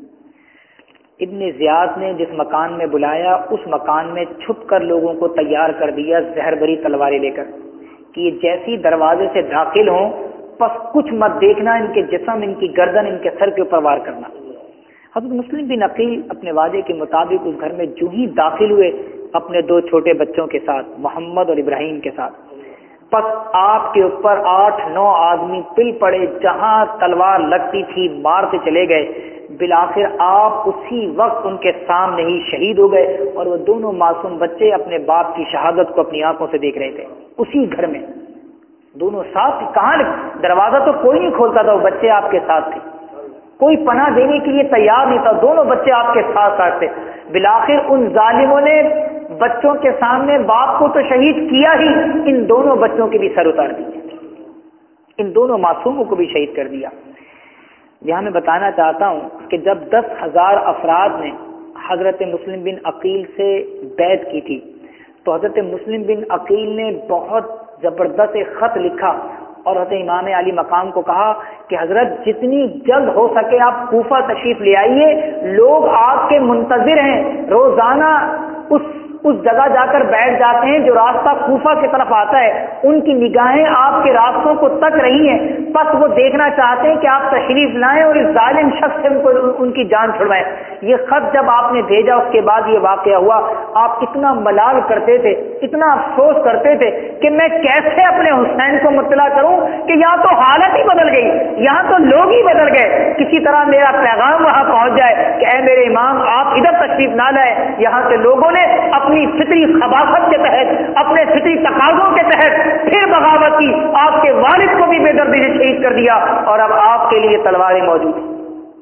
ابن زیاد نے جس مکان میں بلایا اس مکان میں چھپ کر لوگوں کو تیار کر دیا زہر بری تلواریں لے کر کہ یہ جیسی دروازے سے داخل ہوں پس کچھ مت دیکھنا، ان کے جسم، ان کی گردن، ان کے سر کے اوپر وار کرنا. حضرت مسلم بن عقیل اپنے وعدے کے مطابق اس گھر میں جو ہی داخل ہوئے اپنے دو چھوٹے بچوں کے ساتھ، محمد اور ابراہیم کے ساتھ، پس آپ کے اوپر آٹھ نو آدمی پل پڑے، جہاں تلوار لگتی تھی مارتے چلے گئے. بالآخر آپ اسی وقت ان کے سامنے ہی شہید ہو گئے، اور وہ دونوں معصوم بچے اپنے باپ کی شہادت کو اپنی آنکھوں سے دیکھ رہے تھے اسی گھر میں. دونوں ساتھ کہاں، دروازہ تو کوئی نہیں کھولتا تھا، وہ بچے آپ کے ساتھ تھے، کوئی پناہ دینے کے لیے تیار نہیں تھا، دونوں بچے آپ کے ساتھ ساتھ تھے. بالآخر ان ظالموں نے بچوں کے سامنے باپ کو تو شہید کیا ہی، ان دونوں بچوں کے بھی سر اتار دیے، ان دونوں معصوموں کو بھی شہید کر دیا. یہاں میں بتانا چاہتا ہوں کہ جب دس ہزار افراد نے حضرت مسلم بن عقیل سے بیعت کی تھی تو حضرت مسلم بن عقیل نے بہت زبردست ایک خط لکھا اور حضرت امام علی مقام کو کہا کہ حضرت جتنی جلد ہو سکے آپ کوفہ تشریف لے آئیے، لوگ آپ کے منتظر ہیں، روزانہ اس اس جگہ جا کر بیٹھ جاتے ہیں جو راستہ کوفہ کی طرف آتا ہے، ان کی نگاہیں آپ کے راستوں کو تک رہی ہیں، بس وہ دیکھنا چاہتے ہیں کہ آپ تشریف لائیں اور اس ظالم شخص سے ان کو ان کی جان چھڑوائیں. یہ خط جب آپ نے بھیجا اس کے بعد یہ واقعہ ہوا، آپ اتنا ملال کرتے تھے، اتنا افسوس کرتے تھے کہ میں کیسے اپنے حسین کو مطلع کروں کہ یہاں تو حالت ہی بدل گئی، یہاں تو لوگ ہی بدل گئے، کسی طرح میرا پیغام وہاں پہنچ جائے کہ اے میرے امام آپ ادھر تشریف نہ لائیں. یہاں کے لوگوں نے اپنی فطری خباثت کے تحت، اپنے فطری تقاضوں کے تحت پھر بغاوت کی، آپ کے والد کو بھی بے دردی سے شہید کر دیا اور اب آپ کے لیے تلواریں موجود ہیں.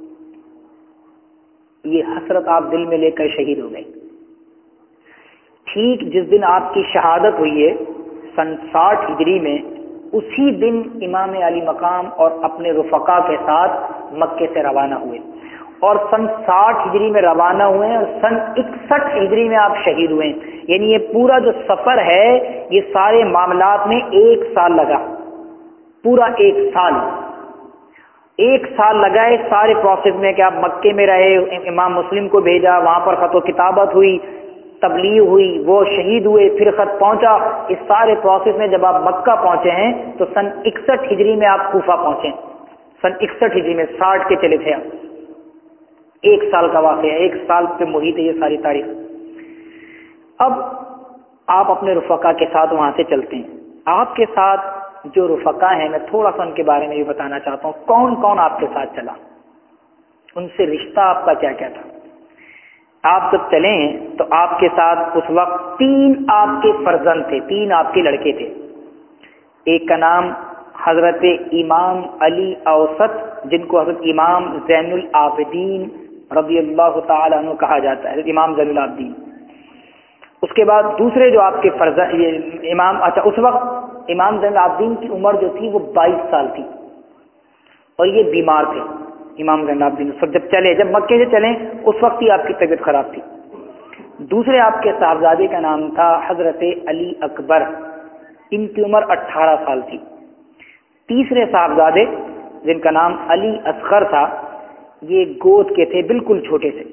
یہ حسرت آپ دل میں لے کر شہید ہو گئے. ٹھیک جس دن آپ کی شہادت ہوئی ہے سن ساٹھ ہجری میں، اسی دن امام علی مقام اور اپنے رفقا کے ساتھ مکے سے روانہ ہوئے اور سن ساٹھ ہجری میں روانہ ہوئے ہیں اور سن اکسٹھ ہجری میں آپ شہید ہوئے ہیں. یعنی یہ پورا جو سفر ہے یہ سارے معاملات میں ایک سال لگا، پورا ایک سال ایک سال لگا ہے سارے پروسیس میں کہ آپ مکے میں رہے، امام مسلم کو بھیجا، وہاں پر خط و کتابت ہوئی، تبلیغ ہوئی، وہ شہید ہوئے، پھر خط پہنچا. اس سارے پروسیس میں جب آپ مکہ پہنچے ہیں تو سن اکسٹھ ہجری میں آپ کوفہ پہنچے، سن اکسٹھ ہجری میں، ساٹھ کے چلے تھے آپ. ایک سال کا واقعہ ہے، ایک سال پہ محیط ہے یہ ساری تاریخ. اب آپ اپنے رفقا کے ساتھ وہاں سے چلتے ہیں. آپ کے ساتھ جو رفقا ہیں میں تھوڑا سا ان کے بارے میں بھی بتانا چاہتا ہوں، کون کون آپ کے ساتھ چلا، ان سے رشتہ آپ کا کیا کیا تھا. آپ جب چلے ہیں تو آپ کے ساتھ اس وقت تین آپ کے فرزند تھے، تین آپ کے لڑکے تھے. ایک کا نام حضرت امام علی اوسط جن کو حضرت امام زین العابدین رضی اللہ تعالیٰ عنہ کہا جاتا ہے، حضرت امام زین العابدین. اس کے بعد دوسرے جو آپ کے فرزند یہ امام اچھا اس وقت امام زین العابدین کی عمر جو تھی وہ بائیس سال تھی اور یہ بیمار تھے. امام زین العابدین اس وقت جب چلے، جب مکے سے چلیں اس وقت ہی آپ کی طبیعت خراب تھی۔ دوسرے آپ کے صاحبزادے کا نام تھا حضرت علی اکبر، ان کی عمر اٹھارہ سال تھی۔ تیسرے صاحبزادے جن کا نام علی اصغر تھا، یہ گود کے تھے، بالکل چھوٹے سے۔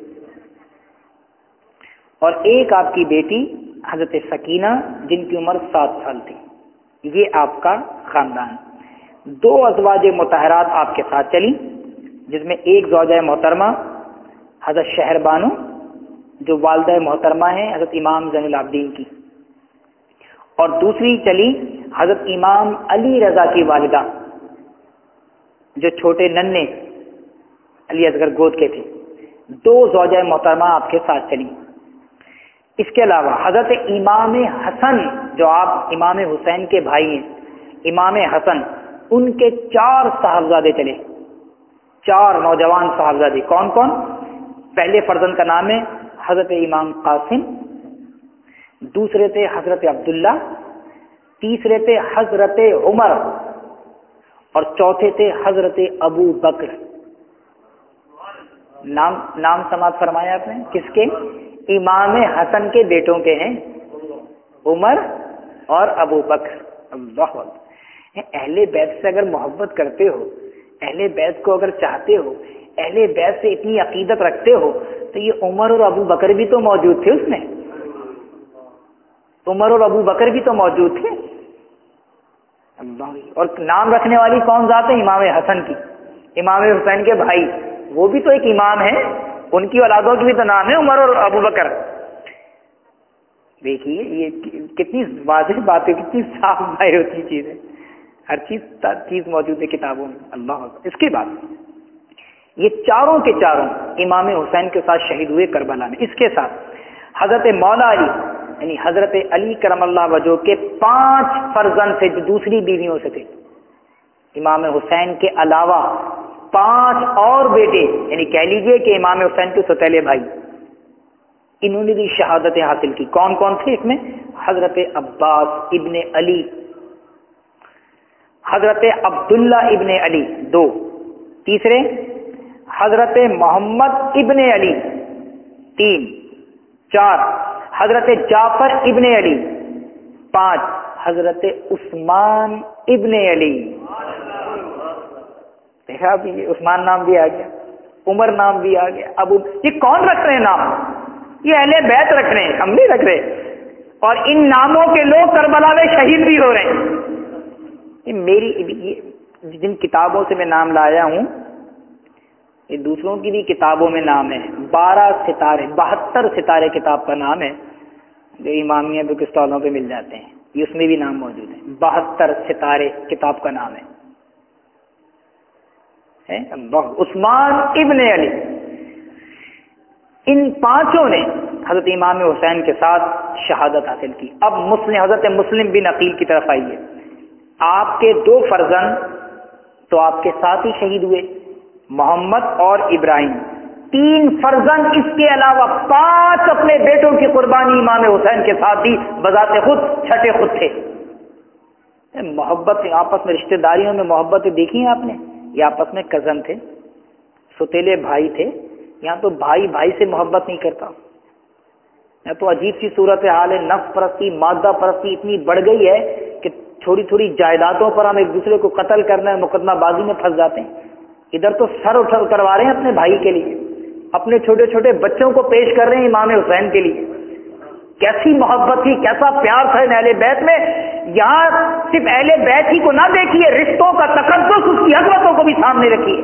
اور ایک آپ کی بیٹی حضرت سکینہ جن کی عمر سات سال تھی۔ یہ آپ کا خاندان۔ دو ازواج مطہرات آپ کے ساتھ چلی، جس میں ایک زوجہ محترمہ حضرت شہر بانو جو والدہ محترمہ ہیں حضرت امام زین العابدین کی، اور دوسری چلی حضرت امام علی رضا کی والدہ جو چھوٹے ننھے علی اصغر گود کے تھے۔ دو زوجہ محترمہ آپ کے ساتھ چلی۔ اس کے علاوہ حضرت امام حسن جو آپ امام حسین کے بھائی ہیں، امام حسن، ان کے چار صاحبزادے چلے، چار نوجوان صاحبزادے۔ کون کون؟ پہلے فرزند کا نام ہے حضرت امام قاسم، دوسرے تھے حضرت عبداللہ، تیسرے تھے حضرت عمر، اور چوتھے تھے حضرت ابو بکر۔ نام نام سماعت فرمایا آپ نے کس کے؟ امام حسن کے بیٹوں کے ہیں، عمر اور ابو بکر۔ اللہ اکبر۔ اہل بیت سے اگر محبت کرتے ہو، اہل بیت کو اگر چاہتے ہو، اہل بیت سے اتنی عقیدت رکھتے ہو، تو یہ عمر اور ابو بکر بھی تو موجود تھے اس میں، عمر اور ابو بکر بھی تو موجود تھے۔ اور نام رکھنے والی کون ذات ہے؟ امام حسن کی، امام حسین کے بھائی، وہ بھی تو ایک امام ہیں، ان کی اولادوں کی بھی تو نام ہے عمر اور ابو بکر۔ دیکھیے یہ کتنی واضح بات ہے، کتنی صاف ظاہر ہوتی چیز ہے، ہر چیز چیز موجود ہے کتابوں میں۔ اللہ اکبر۔ اس کے بعد یہ چاروں کے چاروں امام حسین کے ساتھ شہید ہوئے کربلا میں۔ اس کے ساتھ حضرت مولا علی یعنی حضرت علی کرم اللہ وجہہ کے پانچ فرزند تھے جو دوسری بیویوں سے تھے، امام حسین کے علاوہ پانچ اور بیٹے، یعنی کہہ لیجئے کہ امام حسین کے ستیلے بھائی، انہوں نے بھی شہادتیں حاصل کی۔ کون کون تھے اس میں؟ حضرت عباس ابن علی، حضرت عبداللہ ابن علی دو، تیسرے حضرت محمد ابن علی تین، چار حضرت جعفر ابن علی، پانچ حضرت عثمان ابن علی۔ دیکھا ابھی یہ عثمان نام بھی آ گیا، عمر نام بھی آ گیا، ابو، یہ کون رکھ رہے ہیں نام؟ یہ اہل بیت رکھ رہے ہیں، ہم نہیں رکھ رہے۔ اور ان ناموں کے لوگ کربلا میں شہید بھی ہو رہے ہیں۔ یہ میری یہ جن کتابوں سے میں نام لایا ہوں، یہ دوسروں کی بھی کتابوں میں نام ہے۔ بارہ ستارے، بہتر ستارے کتاب کا نام ہے، جو امامیہ بک اسٹالوں پہ مل جاتے ہیں، یہ اس میں بھی نام موجود ہے۔ بہتر ستارے کتاب کا نام ہے۔ عثمان ابن علی، ان پانچوں نے حضرت امام حسین کے ساتھ شہادت حاصل کی۔ اب مسلم حضرت مسلم بن عقیل کی طرف آئیے۔ آپ کے دو فرزند تو آپ کے ساتھ ہی شہید ہوئے، محمد اور ابراہیم۔ تین فرزند اس کے علاوہ پانچ اپنے بیٹوں کی قربانی امام حسین کے ساتھ ہی بذات خود چھٹے خود تھے۔ محبت آپس میں، رشتہ داریوں میں محبتیں دیکھی ہیں آپ نے؟ یہ آپس میں کزن تھے، ستیلے بھائی تھے۔ یہاں تو بھائی بھائی سے محبت نہیں کرتا، یہاں تو عجیب سی صورت حال ہے، نفس پرستی، مادہ پرستی اتنی بڑھ گئی ہے کہ چھوٹی چھوٹی جائیدادوں پر ہم ایک دوسرے کو قتل کرنے مقدمہ بازی میں پھنس جاتے ہیں۔ ادھر تو سر اٹھا اتروا رہے ہیں اپنے بھائی کے لیے، اپنے چھوٹے چھوٹے بچوں کو پیش کر رہے ہیں امام حسین کے لیے۔ کیسی محبت تھی، کیسا پیار تھا اہل بیت میں۔ یہاں صرف اہل بیت ہی کو نہ دیکھیے، رشتوں کا تقدس، اس کی عظمتوں کو بھی سامنے رکھیے۔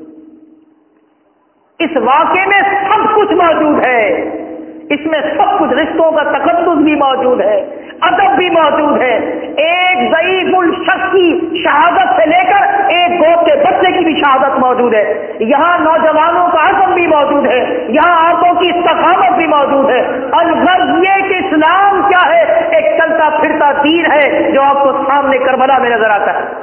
اس واقعے میں سب کچھ موجود ہے، اس میں سب کچھ، رشتوں کا تقدس بھی موجود ہے، ادب بھی موجود ہے، ایک ضعیف الشخص کی شہادت سے لے کر ایک گود کے بچے کی بھی شہادت موجود ہے۔ یہاں نوجوانوں کا عزم بھی موجود ہے، یہاں عورتوں کی استقامت بھی موجود ہے۔ الغرض یہ کہ اسلام کیا ہے؟ ایک چلتا پھرتا دین ہے جو آپ کو سامنے کربلا میں نظر آتا ہے۔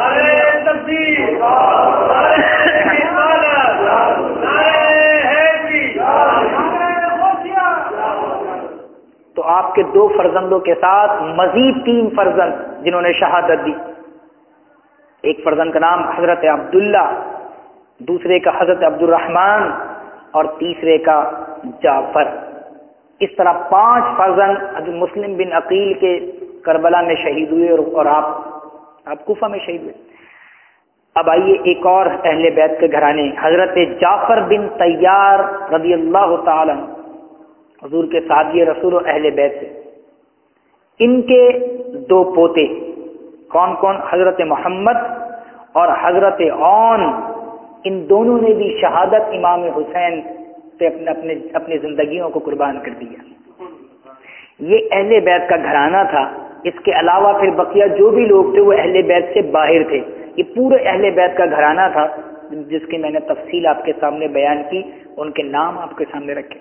تو آپ کے دو فرزندوں کے ساتھ مزید تین فرزند جنہوں نے شہادت دی۔ ایک فرزند کا نام حضرت عبداللہ دوسرے کا حضرت عبد الرحمن اور تیسرے کا جعفر. اس طرح پانچ فرزند حضرت مسلم بن عقیل کے کربلا میں شہید ہوئے اور آپ آپ کوفہ میں شہید ہوئے. اب آئیے ایک اور اہل بیت کے گھرانے حضرت جعفر بن طیار رضی اللہ تعالی حضور کے صحابی رسول و اہل بیت سے. ان کے دو پوتے کون کون؟ حضرت محمد اور حضرت عون. ان دونوں نے بھی شہادت امام حسین پہ اپنے اپنے اپنی زندگیوں کو قربان کر دیا. یہ اہل بیت کا گھرانہ تھا. اس کے علاوہ پھر بقیہ جو بھی لوگ تھے وہ اہل بیت سے باہر تھے. یہ پورے اہل بیت کا گھرانہ تھا جس کی میں نے تفصیل آپ کے سامنے بیان کی، ان کے نام آپ کے سامنے رکھے.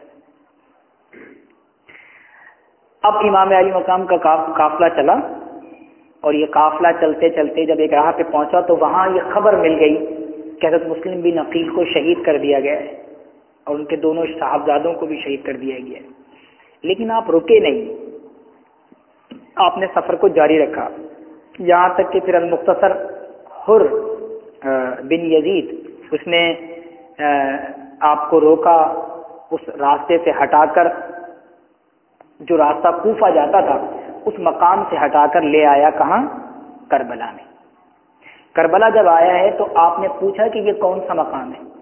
اب امام علی مقام کا قافلہ چلا اور یہ قافلہ چلتے چلتے جب ایک راہ پہ پہنچا تو وہاں یہ خبر مل گئی کہ حضرت مسلم بن عقیل کو شہید کر دیا گیا ہے اور ان کے دونوں صاحبزادوں کو بھی شہید کر دیا گیا ہے. لیکن آپ رکے نہیں، آپ نے سفر کو جاری رکھا یہاں تک کہ پھر المختصر حر بن یزید اس نے آپ کو روکا، اس راستے سے ہٹا کر جو راستہ کوفہ جاتا تھا اس مقام سے ہٹا کر لے آیا کہاں؟ کربلا میں. کربلا جب آیا ہے تو آپ نے پوچھا کہ یہ کون سا مقام ہے؟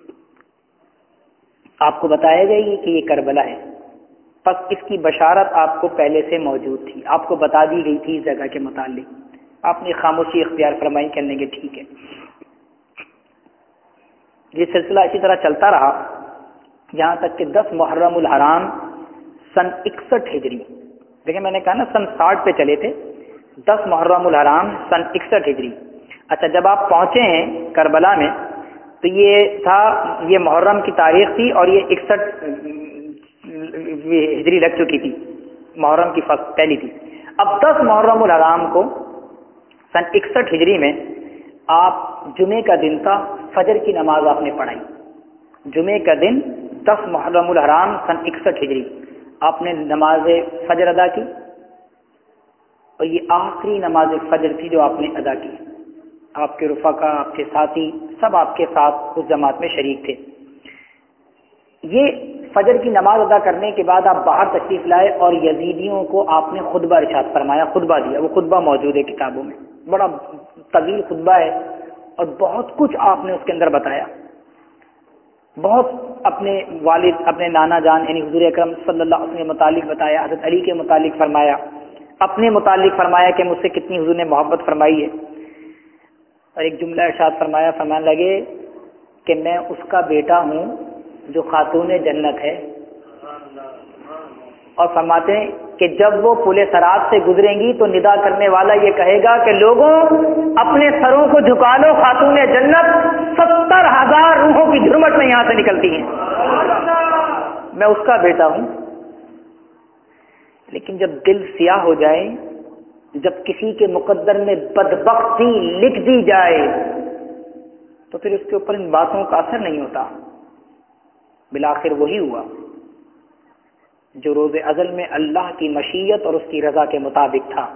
آپ کو بتایا گیا کہ یہ کربلا ہے. پس اس کی بشارت آپ کو پہلے سے موجود تھی، آپ کو بتا دی گئی تھی اس جگہ کے متعلق. آپ نے خاموشی اختیار فرمائی کرنے کے ٹھیک ہے. یہ سلسلہ اسی طرح چلتا رہا یہاں تک کہ دس محرم الحرام سن اکسٹھ ہجری، دیکھیں میں نے کہا نا سن ساٹھ پہ چلے تھے، دس محرم الحرام سن اکسٹھ ہجری. اچھا جب آپ پہنچے ہیں کربلا میں تو یہ تھا، یہ محرم کی تاریخ تھی اور یہ اکسٹھ ہجری لگ چکی تھی، محرم کی فصل پہلی تھی. اب دس محرم الحرام کو سن اکسٹھ ہجری میں آپ جمعے کا دن تھا، فجر کی نماز آپ نے پڑھائی. جمعے کا دن دس محرم الحرام سن اکسٹھ ہجری آپ نے نماز فجر ادا کی اور یہ آخری نماز فجر تھی جو آپ نے ادا کی. آپ کے رفقا، آپ کے ساتھی سب آپ کے ساتھ اس جماعت میں شریک تھے. یہ فجر کی نماز ادا کرنے کے بعد آپ باہر تشریف لائے اور یزیدیوں کو آپ نے خطبہ ارشاد فرمایا، خطبہ دیا. وہ خطبہ موجود ہے کتابوں میں، بڑا طویل خطبہ ہے اور بہت کچھ آپ نے اس کے اندر بتایا. بہت اپنے والد، اپنے نانا جان یعنی حضور اکرم صلی اللہ علیہ وسلم کے متعلق بتایا، حضرت علی کے متعلق فرمایا، اپنے متعلق فرمایا کہ مجھ سے کتنی حضور نے محبت فرمائی ہے. اور ایک جملہ ارشاد فرمایا، فرمانے لگے کہ میں اس کا بیٹا ہوں جو خاتون جنت ہے. اور فرماتے ہیں کہ جب وہ پل صراط سے گزریں گی تو ندا کرنے والا یہ کہے گا کہ لوگوں اپنے سروں کو جھکا لو، خاتون جنت ستر ہزار روحوں کی جھرمٹ میں یہاں سے نکلتی ہیں. میں اس کا بیٹا ہوں. لیکن جب دل سیاہ ہو جائے، جب کسی کے مقدر میں بدبختی لکھ دی جائے تو پھر اس کے اوپر ان باتوں کا اثر نہیں ہوتا. بالآخر وہی ہوا جو روز ازل میں اللہ کی مشیت اور اس کی رضا کے مطابق تھا.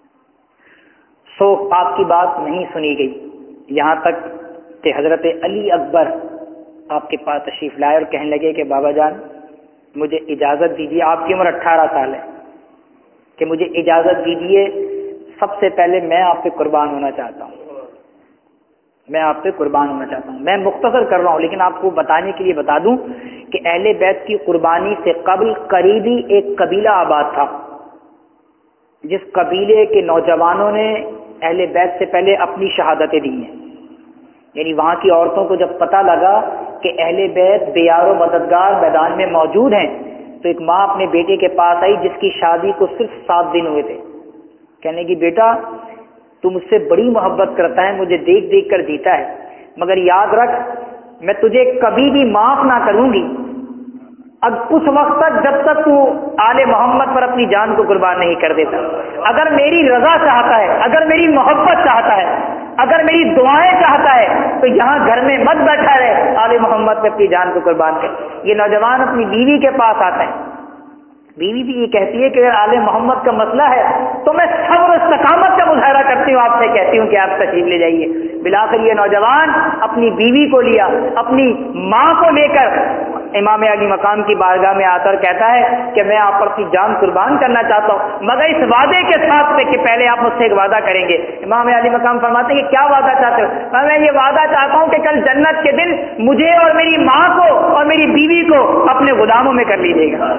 سو آپ کی بات نہیں سنی گئی یہاں تک کہ حضرت علی اکبر آپ کے پاس تشریف لائے اور کہنے لگے کہ بابا جان مجھے اجازت دیجیے، آپ کی عمر اٹھارہ سال ہے، کہ مجھے اجازت دیجیے سب سے پہلے میں آپ پہ قربان ہونا چاہتا ہوں. میں آپ پہ قربان ہونا چاہتا ہوں. میں مختصر کر رہا ہوں لیکن آپ کو بتانے کے لیے بتا دوں کہ اہل بیت کی قربانی سے قبل قریبی ایک قبیلہ آباد تھا، جس قبیلے کے نوجوانوں نے اہل بیت سے پہلے اپنی شہادتیں دی ہیں. یعنی وہاں کی عورتوں کو جب پتہ لگا کہ اہل بیت بیار و مددگار میدان میں موجود ہیں تو ایک ماں اپنے بیٹے کے پاس آئی جس کی شادی کو صرف سات دن ہوئے تھے. کہنے کی بیٹا تو مجھ سے بڑی محبت کرتا ہے، مجھے دیکھ دیکھ کر جیتا ہے، مگر یاد رکھ میں تجھے کبھی بھی معاف نہ کروں گی اب اس وقت تک جب تک تو آل محمد پر اپنی جان کو قربان نہیں کر دیتا. اگر میری رضا چاہتا ہے، اگر میری محبت چاہتا ہے، اگر میری دعائیں چاہتا ہے تو یہاں گھر میں مت بیٹھا رہے، آل محمد پہ اپنی جان کو قربان کر. یہ نوجوان اپنی بیوی کے پاس آتا ہے، بیوی بھی یہ کہتی ہے کہ اگر آل محمد کا مسئلہ ہے تو میں صبر و استقامت کا مظاہرہ کرتی ہوں، آپ سے کہتی ہوں کہ آپ تشریف لے جائیے۔ بلاخر یہ نوجوان اپنی بیوی کو لیا، اپنی ماں کو لے کر امام علی مقام کی بارگاہ میں آ کر کہتا ہے کہ میں آپ پر اپنی جان قربان کرنا چاہتا ہوں، مگر اس وعدے کے ساتھ میں کہ پہلے آپ مجھ سے ایک وعدہ کریں گے۔ امام علی مقام فرماتے ہیں کہ کیا وعدہ چاہتے ہو؟ میں یہ وعدہ چاہتا ہوں کہ کل جنت کے دن مجھے اور میری ماں کو اور میری بیوی کو اپنے غلاموں میں کر لیجیے گا۔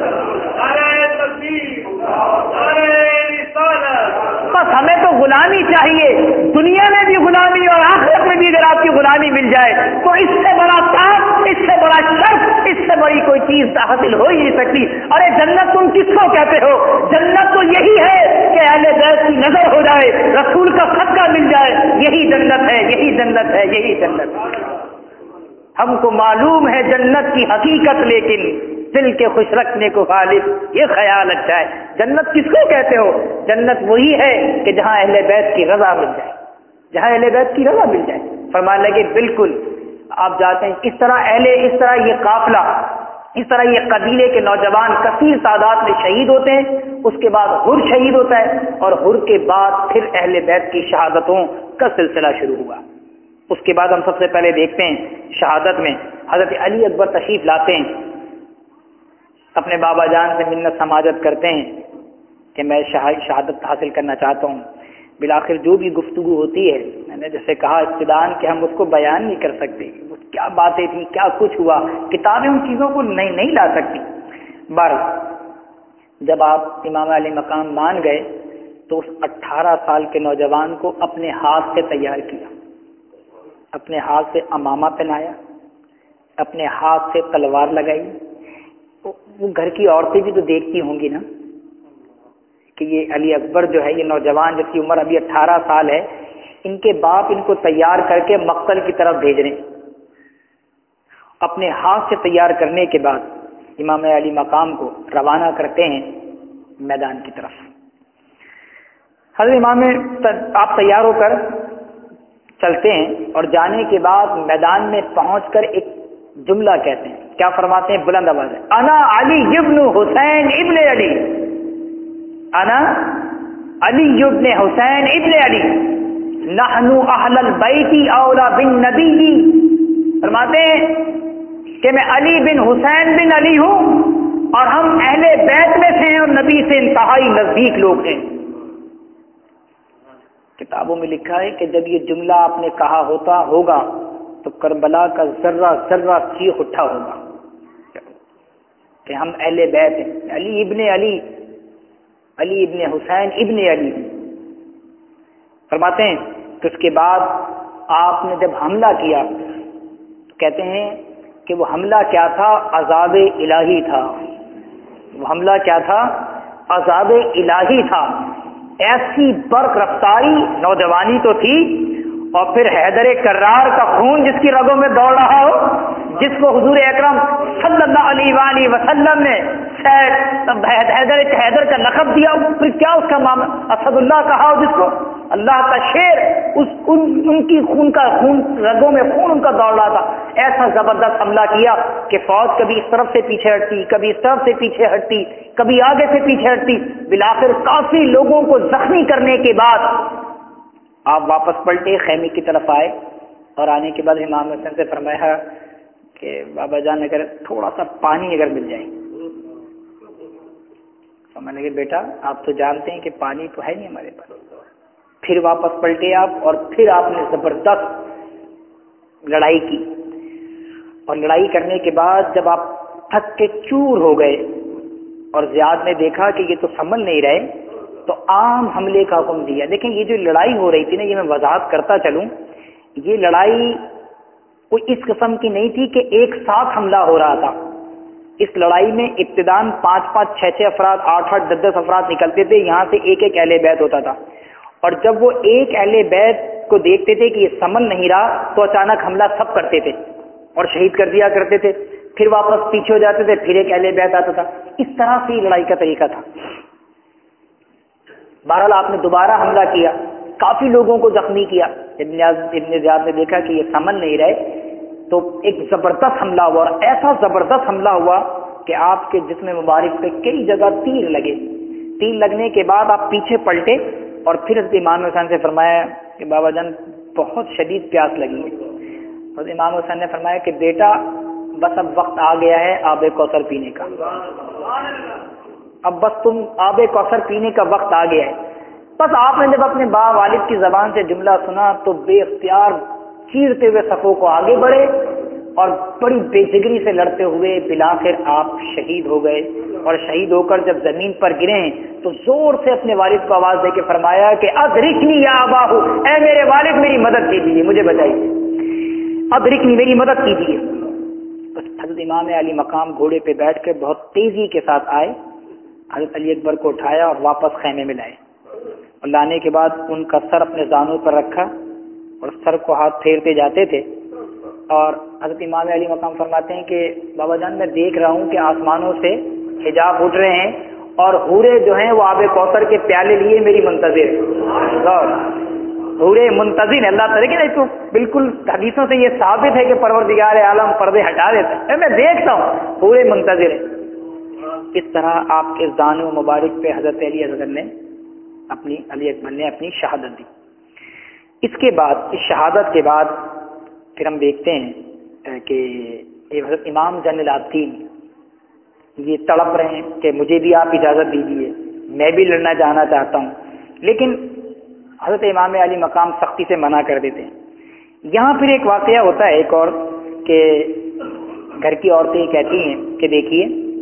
بس ہمیں تو غلامی چاہیے، دنیا میں بھی غلامی اور آخرت میں بھی اگر آپ کی غلامی مل جائے تو اس سے بڑا کام، اس سے بڑا شرف، اس سے بڑی کوئی چیز حاصل ہو ہی نہیں سکتی۔ ارے جنت تم کس کو کہتے ہو؟ جنت تو یہی ہے کہ اہل بیت کی نظر ہو جائے، رسول کا صدقہ مل جائے، یہی جنت ہے، یہی جنت ہے، یہی جنت ہے۔ ہم کو معلوم ہے جنت کی حقیقت، لیکن دل کے خوش رکھنے کو غالب یہ خیال اچھا ہے۔ جنت کس کو کہتے ہو؟ جنت وہی ہے کہ جہاں اہل بیت کی رضا مل جائے، جہاں اہل بیت کی رضا مل جائے۔ فرمانے لگے بالکل آپ جاتے ہیں، اس طرح اہل اس طرح یہ قافلہ، اس طرح یہ قبیلے کے نوجوان کثیر تعداد میں شہید ہوتے ہیں، اس کے بعد حر شہید ہوتا ہے، اور حر کے بعد پھر اہل بیت کی شہادتوں کا سلسلہ شروع ہوا۔ اس کے بعد ہم سب سے پہلے دیکھتے ہیں شہادت میں حضرت علی اکبر تشریف لاتے ہیں، اپنے بابا جان سے منت سماجت کرتے ہیں کہ میں شہادت حاصل کرنا چاہتا ہوں۔ بالآخر جو بھی گفتگو ہوتی ہے، میں نے جیسے کہا ابتداءً کہ ہم اس کو بیان نہیں کر سکتے، کیا باتیں تھیں، کیا کچھ ہوا، کتابیں ان چیزوں کو نہیں نہیں لا سکتی۔ بار جب آپ امام علی مقام مان گئے تو اس اٹھارہ سال کے نوجوان کو اپنے ہاتھ سے تیار کیا، اپنے ہاتھ سے امامہ پہنایا، اپنے ہاتھ سے تلوار لگائی۔ وہ گھر کی عورتیں بھی تو دیکھتی ہوں گی نا کہ یہ علی اکبر جو ہے، یہ نوجوان جس کی عمر ابھی اٹھارہ سال ہے، ان کے باپ ان کو تیار کر کے مقتل کی طرف بھیج رہے ہیں۔ اپنے ہاتھ سے تیار کرنے کے بعد امام علی مقام کو روانہ کرتے ہیں میدان کی طرف۔ حضرت امام آپ تیار ہو کر چلتے ہیں اور جانے کے بعد میدان میں پہنچ کر ایک جملہ کہتے ہیں، کیا فرماتے ہیں بلند آواز ہے، انا علی ابن حسین ابن علی، انا علی ابن حسین ابن علی، نحن اہل البیت اولا بالنبی۔ فرماتے ہیں کہ میں علی بن حسین بن علی ہوں اور ہم اہل بیت میں سے ہیں اور نبی سے انتہائی نزدیک لوگ ہیں۔ کتابوں میں لکھا ہے کہ جب یہ جملہ آپ نے کہا ہوتا ہوگا تو کربلا کا ذرہ ذرہ چیخ اٹھا ہوگا کہ ہم اہل بیت ہیں، علی ابن علی، علی ابن حسین ابن علی۔ فرماتے ہیں کہ اس کے بعد آپ نے جب حملہ کیا تو کہتے ہیں کہ وہ حملہ کیا تھا؟ عذاب الہی تھا۔ وہ حملہ کیا تھا؟ عذاب الہی تھا۔ ایسی برق رفتاری، نوجوانی تو تھی، اور پھر حیدر کرار کا خون جس کی رگوں میں دوڑ رہا ہو، جس کو حضور اکرم صلی اللہ علیہ وآلہ وسلم نے حیدر حیدر کا لقب دیا، پھر کیا اس کا معاملہ، اسد اللہ کہا ہو جس کو، اللہ کا شیر، اس ان, ان کی خون کا خون رگوں میں خون ان کا دوڑ رہا تھا۔ ایسا زبردست حملہ کیا کہ فوج کبھی اس طرف سے پیچھے ہٹتی، کبھی اس طرف سے پیچھے ہٹتی، کبھی آگے سے پیچھے ہٹتی، بالآخر کافی لوگوں کو زخمی کرنے کے بعد آپ واپس پلٹے، خیمے کی طرف آئے، اور آنے کے بعد امام حسن سے فرمایا کہ بابا جان اگر تھوڑا سا پانی اگر مل جائے۔ سمجھ لگے بیٹا آپ تو جانتے ہیں کہ پانی تو ہے نہیں ہمارے پاس۔ پھر واپس پلٹے آپ، اور پھر آپ نے زبردست لڑائی کی، اور لڑائی کرنے کے بعد جب آپ تھک کے چور ہو گئے اور زیاد نے دیکھا کہ یہ تو سنبھل نہیں رہے، تو عام حملے کا حکم دیا۔ دیکھیں یہ جو لڑائی ہو رہی تھی نا، یہ میں وضاحت کرتا چلوں، یہ لڑائی کوئی اس قسم کی نہیں تھی کہ ایک ساتھ حملہ ہو رہا تھا۔ اس لڑائی میں ابتداً پانچ پانچ چھ چھ افراد، آٹھ آٹھ دس دس افراد نکلتے تھے، یہاں سے ایک ایک اہل بیت ہوتا تھا، اور جب وہ ایک اہل بیت کو دیکھتے تھے کہ یہ سنبھل نہیں رہا تو اچانک حملہ سب کرتے تھے اور شہید کر دیا کرتے تھے، پھر واپس پیچھے ہو جاتے تھے، پھر ایک اہل بیت آتا تھا۔ اس طرح سے یہ لڑائی کا طریقہ تھا۔ بہرحال آپ نے دوبارہ حملہ کیا، کافی لوگوں کو زخمی کیا۔ ابن زیاد نے دیکھا کہ یہ سنبھل نہیں رہے تو ایک زبردست حملہ ہوا، اور ایسا زبردست حملہ ہوا کہ آپ کے جسم مبارک پہ کئی جگہ تیر لگے. تیر لگنے کے بعد آپ پیچھے پلٹے اور پھر حضرت امام حسین سے فرمایا کہ بابا جان بہت شدید پیاس لگی ہے. حضرت امام حسین نے فرمایا کہ بیٹا بس اب وقت آ گیا ہے آب کوثر پینے کا. اب بس تم آب کوثر پینے کا وقت آ گیا ہے. بس آپ نے جب اپنے با والد کی زبان سے جملہ سنا تو بے اختیار چیرتے ہوئے صفوں کو آگے بڑھے اور بڑی بے جگری سے لڑتے ہوئے بلاخر آپ شہید ہو گئے. اور شہید ہو کر جب زمین پر گرے ہیں تو زور سے اپنے والد کو آواز دے کے فرمایا کہ ادرکنی یا اباہو، اے میرے والد میری مدد کیجیے، مجھے بچائیے، ادرکنی میری مدد کیجیے. حضرت امام علی مقام گھوڑے پہ بیٹھ کے بہت تیزی کے ساتھ آئے، حضرت علی اکبر کو اٹھایا اور واپس خیمے میں لائے. اور لانے کے بعد ان کا سر اپنے زانوں پر رکھا اور سر کو ہاتھ پھیرتے جاتے تھے. اور حضرت امام علی مقام فرماتے ہیں کہ بابا جان میں دیکھ رہا ہوں کہ آسمانوں سے حجاب اٹھ رہے ہیں اور حورے جو ہیں وہ آب کوثر کے پیالے لیے میری منتظر ہیں. حورے منتظر ہیں. اللہ تعالیٰ کہ تو بالکل حدیثوں سے یہ ثابت ہے کہ پروردگار عالم پردے ہٹا دیتا ہے. میں دیکھتا ہوں حورے منتظر ہیں. اس طرح آپ کے زانو مبارک پہ حضرت علی اصغر نے اپنی علی اکبر نے اپنی شہادت دی. اس کے بعد اس شہادت کے بعد پھر ہم دیکھتے ہیں کہ حضرت امام زین العابدین یہ تڑپ رہے ہیں کہ مجھے بھی آپ اجازت دیجیے، میں بھی لڑنا جانا چاہتا ہوں. لیکن حضرت امام علی مقام سختی سے منع کر دیتے ہیں. یہاں پھر ایک واقعہ ہوتا ہے ایک اور کہ گھر کی عورتیں کہتی ہیں کہ دیکھیے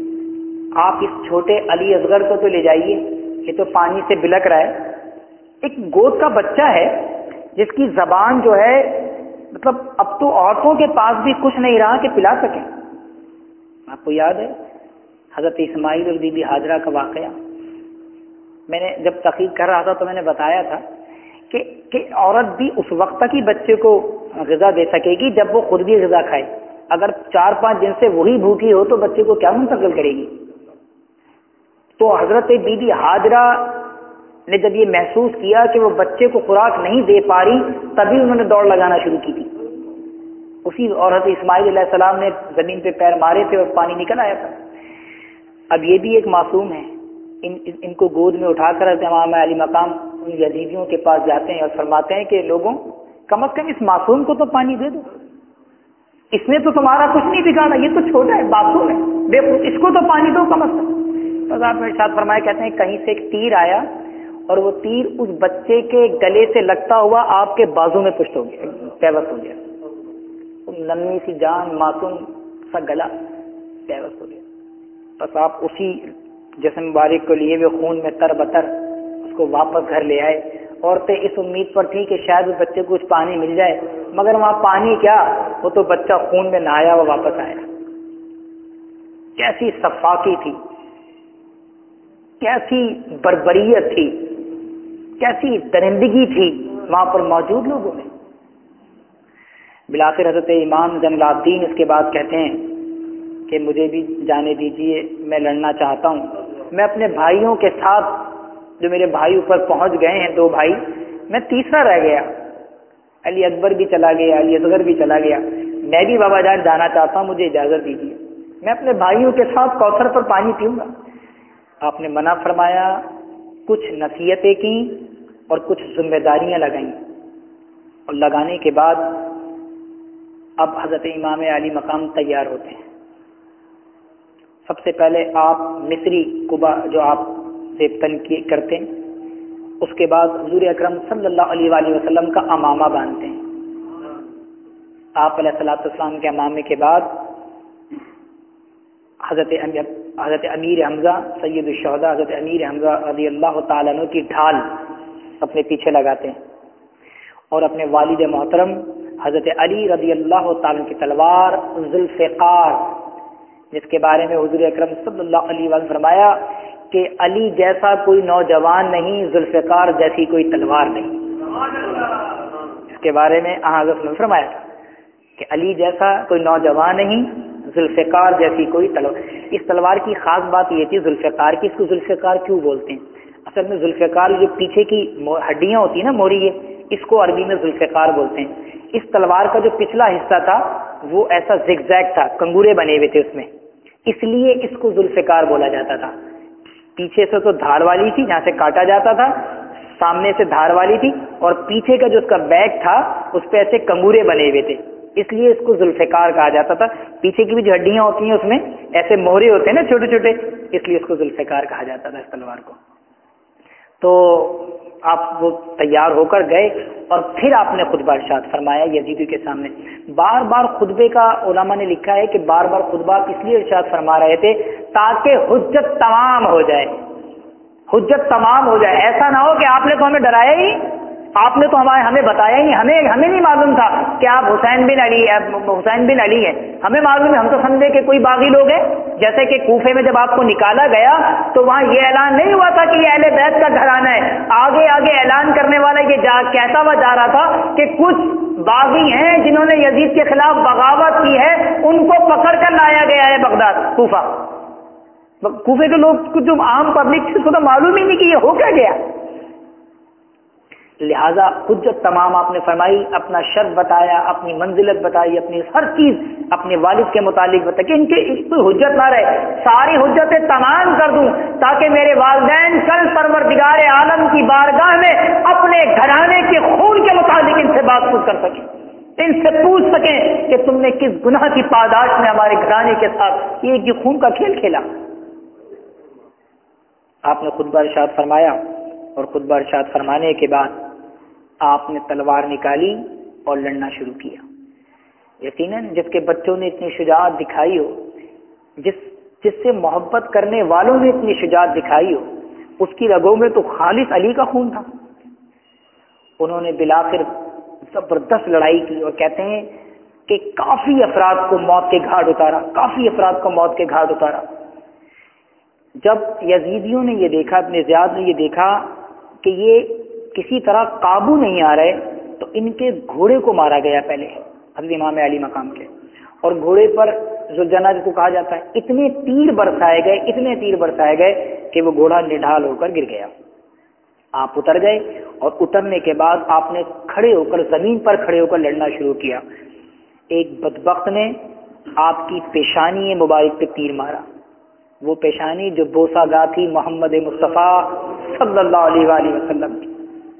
آپ اس چھوٹے علی اصغر کو تو لے جائیے، یہ تو پانی سے بلک رہا ہے. ایک گود کا بچہ ہے جس کی زبان جو ہے مطلب اب تو عورتوں کے پاس بھی کچھ نہیں رہا کہ پلا سکیں. آپ کو یاد ہے حضرت اسماعیل اور بی بی ہاجرہ کا واقعہ؟ میں نے جب تحقیق کر رہا تھا تو میں نے بتایا تھا کہ کہ عورت بھی اس وقت تک ہی بچے کو غذا دے سکے گی جب وہ خود بھی غذا کھائے. اگر چار پانچ دن سے وہی بھوکی ہو تو بچے کو کیا منتقل کرے گی؟ تو حضرت بی بی ہاجرہ نے جب یہ محسوس کیا کہ وہ بچے کو خوراک نہیں دے پا رہی تبھی انہوں نے دوڑ لگانا شروع کی تھی. اسی اور حضرت اسماعیل علیہ السلام نے زمین پہ پیر مارے تھے اور پانی نکل آیا تھا. اب یہ بھی ایک معصوم ہے. ان ان کو گود میں اٹھا کر حضرت امام علی مقام ان یزیدیوں کے پاس جاتے ہیں اور فرماتے ہیں کہ لوگوں کم از کم اس معصوم کو تو پانی دے دو، اس نے تو تمہارا کچھ نہیں بگاڑا، یہ تو چھوٹا ہے، معصوم ہے، دیکھو اس کو تو پانی دو کم از کم. بس آپ نے ارشاد فرمایا کہتے ہیں کہیں سے ایک تیر آیا اور وہ تیر اس بچے کے گلے سے لگتا ہوا آپ کے بازو میں پشت ہو گیا، پیوست ہو گیا. ننھی سی جان معصوم سا گلا پیوست ہو گیا. بس آپ اسی جسم مبارک کو لیے ہوئے خون میں تر بتر اس کو واپس گھر لے آئے. عورتیں اس امید پر تھیں کہ شاید اس بچے کو کچھ پانی مل جائے، مگر وہاں پانی کیا، وہ تو بچہ خون میں نہایا ہوا واپس آیا. کیسی صفاقی تھی، کیسی بربریت تھی، کیسی درندگی تھی وہاں پر موجود لوگوں میں. بلاخر حضرت امام زین العابدین اس کے بعد کہتے ہیں کہ مجھے بھی جانے دیجیے، میں لڑنا چاہتا ہوں. میں اپنے بھائیوں کے ساتھ جو میرے بھائی اوپر پہنچ گئے ہیں، دو بھائی، میں تیسرا رہ گیا. علی اکبر بھی چلا گیا، علی اصغر بھی چلا گیا، میں بھی بابا جان جانا چاہتا ہوں، مجھے اجازت دیجیے، میں اپنے بھائیوں کے ساتھ کوثر پر پانی پیوں گا. آپ نے منع فرمایا، کچھ نصیحتیں کی اور کچھ ذمہ داریاں لگائیں. اور لگانے کے بعد اب حضرت امام علی مقام تیار ہوتے ہیں. سب سے پہلے آپ مصری قبا جو آپ سے تنقید کرتے ہیں، اس کے بعد حضور اکرم صلی اللہ علیہ وآلہ وسلم کا امامہ باندھتے ہیں. آپ علیہ الصلوۃ والسلام کے امامے کے بعد حضرت حضرت امیر حمزہ سید الشہداء حضرت امیر حمزہ رضی اللہ تعالیٰ عنہ کی ڈھال اپنے پیچھے لگاتے ہیں اور اپنے والد محترم حضرت علی رضی اللہ تعالیٰ کی تلوار ذوالفقار، جس کے بارے میں حضور اکرم صلی اللہ علیہ وسلم فرمایا کہ علی جیسا کوئی نوجوان نہیں، ذوالفقار جیسی کوئی تلوار نہیں. اس کے بارے میں حضرت نے فرمایا تھا کہ علی جیسا کوئی نوجوان نہیں، ذوالفقار جیسی کوئی تلوار. اس تلوار کی خاص بات یہ تھی ذوالفقار کی، اس کو ذوالفقار کیوں بولتے ہیں؟ اصل میں ذوالفقار جو پیچھے کی ہڈیاں ہوتی ہیں نا، موری، اس کو عربی میں ذوالفقار بولتے ہیں. اس تلوار کا جو پچھلا حصہ تھا وہ ایسا زگ زیگ تھا، کنگورے بنے ہوئے تھے اس میں، اس لیے اس کو ذوالفقار بولا جاتا تھا. پیچھے سے تو دھار والی تھی جہاں سے کاٹا جاتا تھا، سامنے سے دھار والی تھی، اور پیچھے کا جو اس کا بیک تھا اس پہ ایسے کنگورے بنے ہوئے تھے، اس لیے اس کو ذوالفقار کہا جاتا تھا. پیچھے کی بھی جو ہڈیاں ہوتی ہیں اس میں ایسے موہرے ہوتے ہیں نا چھوٹے چھوٹے، اس لیے اس کو ذوالفقار کہا جاتا تھا اس تلوار کو. تو آپ وہ تیار ہو کر گئے اور پھر آپ نے خطبہ ارشاد فرمایا یزید کے سامنے. بار بار خطبے کا علماء نے لکھا ہے کہ بار بار خطبہ اس لیے ارشاد فرما رہے تھے تاکہ حجت تمام ہو جائے، حجت تمام ہو جائے. ایسا نہ ہو کہ آپ نے تو ہمیں ڈرایا ہی، آپ نے تو ہمارے ہمیں بتایا ہی، ہمیں ہمیں نہیں معلوم تھا کہ آپ حسین بن علی حسین بن علی ہیں، ہمیں معلوم ہے، ہم تو سمجھے کہ کوئی باغی لوگ ہیں. جیسے کہ کوفے میں جب آپ کو نکالا گیا تو وہاں یہ اعلان نہیں ہوا تھا کہ یہ اہل بیت کا گھرانہ ہے، آگے آگے اعلان کرنے والا یہ جا کہتا ہوا جا رہا تھا کہ کچھ باغی ہیں جنہوں نے یزید کے خلاف بغاوت کی ہے، ان کو پکڑ کر لایا گیا ہے بغداد کوفہ. کوفے کے لوگ کو جو عام پبلک تھی اس کو تو معلوم ہی نہیں کہ یہ ہو کیا گیا. لہذا حجت تمام آپ نے فرمائی، اپنا شرط بتایا، اپنی منزلت بتائی، اپنی ہر چیز اپنے والد کے متعلق بتائی کہ ان کے اس پہ حجت نہ رہے، ساری حجتیں تمام کر دوں تاکہ میرے والدین کل پروردگار عالم کی بارگاہ میں اپنے گھرانے کے خون کے متعلق ان سے بات پوچھ کر سکیں، ان سے پوچھ سکیں کہ تم نے کس گناہ کی پاداش میں ہمارے گھرانے کے ساتھ یہ خون کا کھیل کھیلا. آپ نے خطبہ ارشاد فرمایا اور خطبہ ارشاد فرمانے کے بعد آپ نے تلوار نکالی اور لڑنا شروع کیا. یقیناً جس کے بچوں نے اتنی شجاعت دکھائی ہو، جس جس سے محبت کرنے والوں نے اتنی شجاعت دکھائی ہو، اس کی رگوں میں تو خالص علی کا خون تھا. انہوں نے بالآخر زبردست لڑائی کی اور کہتے ہیں کہ کافی افراد کو موت کے گھاٹ اتارا، کافی افراد کو موت کے گھاٹ اتارا. جب یزیدیوں نے یہ دیکھا، ابن زیاد نے یہ دیکھا کہ یہ کسی طرح قابو نہیں آ رہے تو ان کے گھوڑے کو مارا گیا پہلے حضرت امام علی مقام کے، اور گھوڑے پر ذوالجناح جس کو کہا جاتا ہے اتنے تیر برسائے گئے اتنے تیر برسائے گئے کہ وہ گھوڑا نڈھال ہو کر گر گیا. آپ اتر گئے اور اترنے کے بعد آپ نے کھڑے ہو کر زمین پر کھڑے ہو کر لڑنا شروع کیا. ایک بدبخت نے آپ کی پیشانی مبارک پہ تیر مارا، وہ پیشانی جو بوسہ گاہ تھی محمد مصطفیٰ صلی اللہ علیہ وآلہ وسلم کی،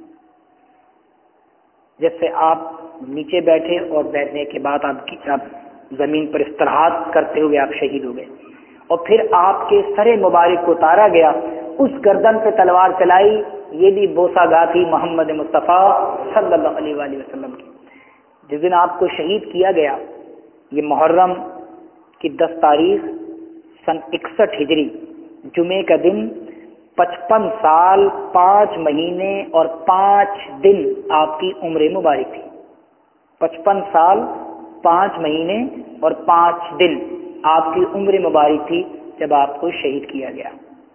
جس سے آپ نیچے بیٹھے اور بیٹھنے کے بعد آپ کی آپ زمین پر استراحت کرتے ہوئے آپ شہید ہو گئے. اور پھر آپ کے سر مبارک کو اتارا گیا، اس گردن پہ تلوار چلائی، یہ بھی بوسہ گاہ تھی محمد مصطفیٰ صلی اللہ علیہ وآلہ وسلم کی. جس دن آپ کو شہید کیا گیا یہ محرم کی دس تاریخ سن اکسٹھ ہجری جمعے کا دن، پچپن سال پانچ مہینے اور پانچ دن آپ کی عمر مبارک تھی. پچپن سال پانچ مہینے اور پانچ دن آپ کی عمر مبارک تھی جب آپ کو شہید کیا گیا.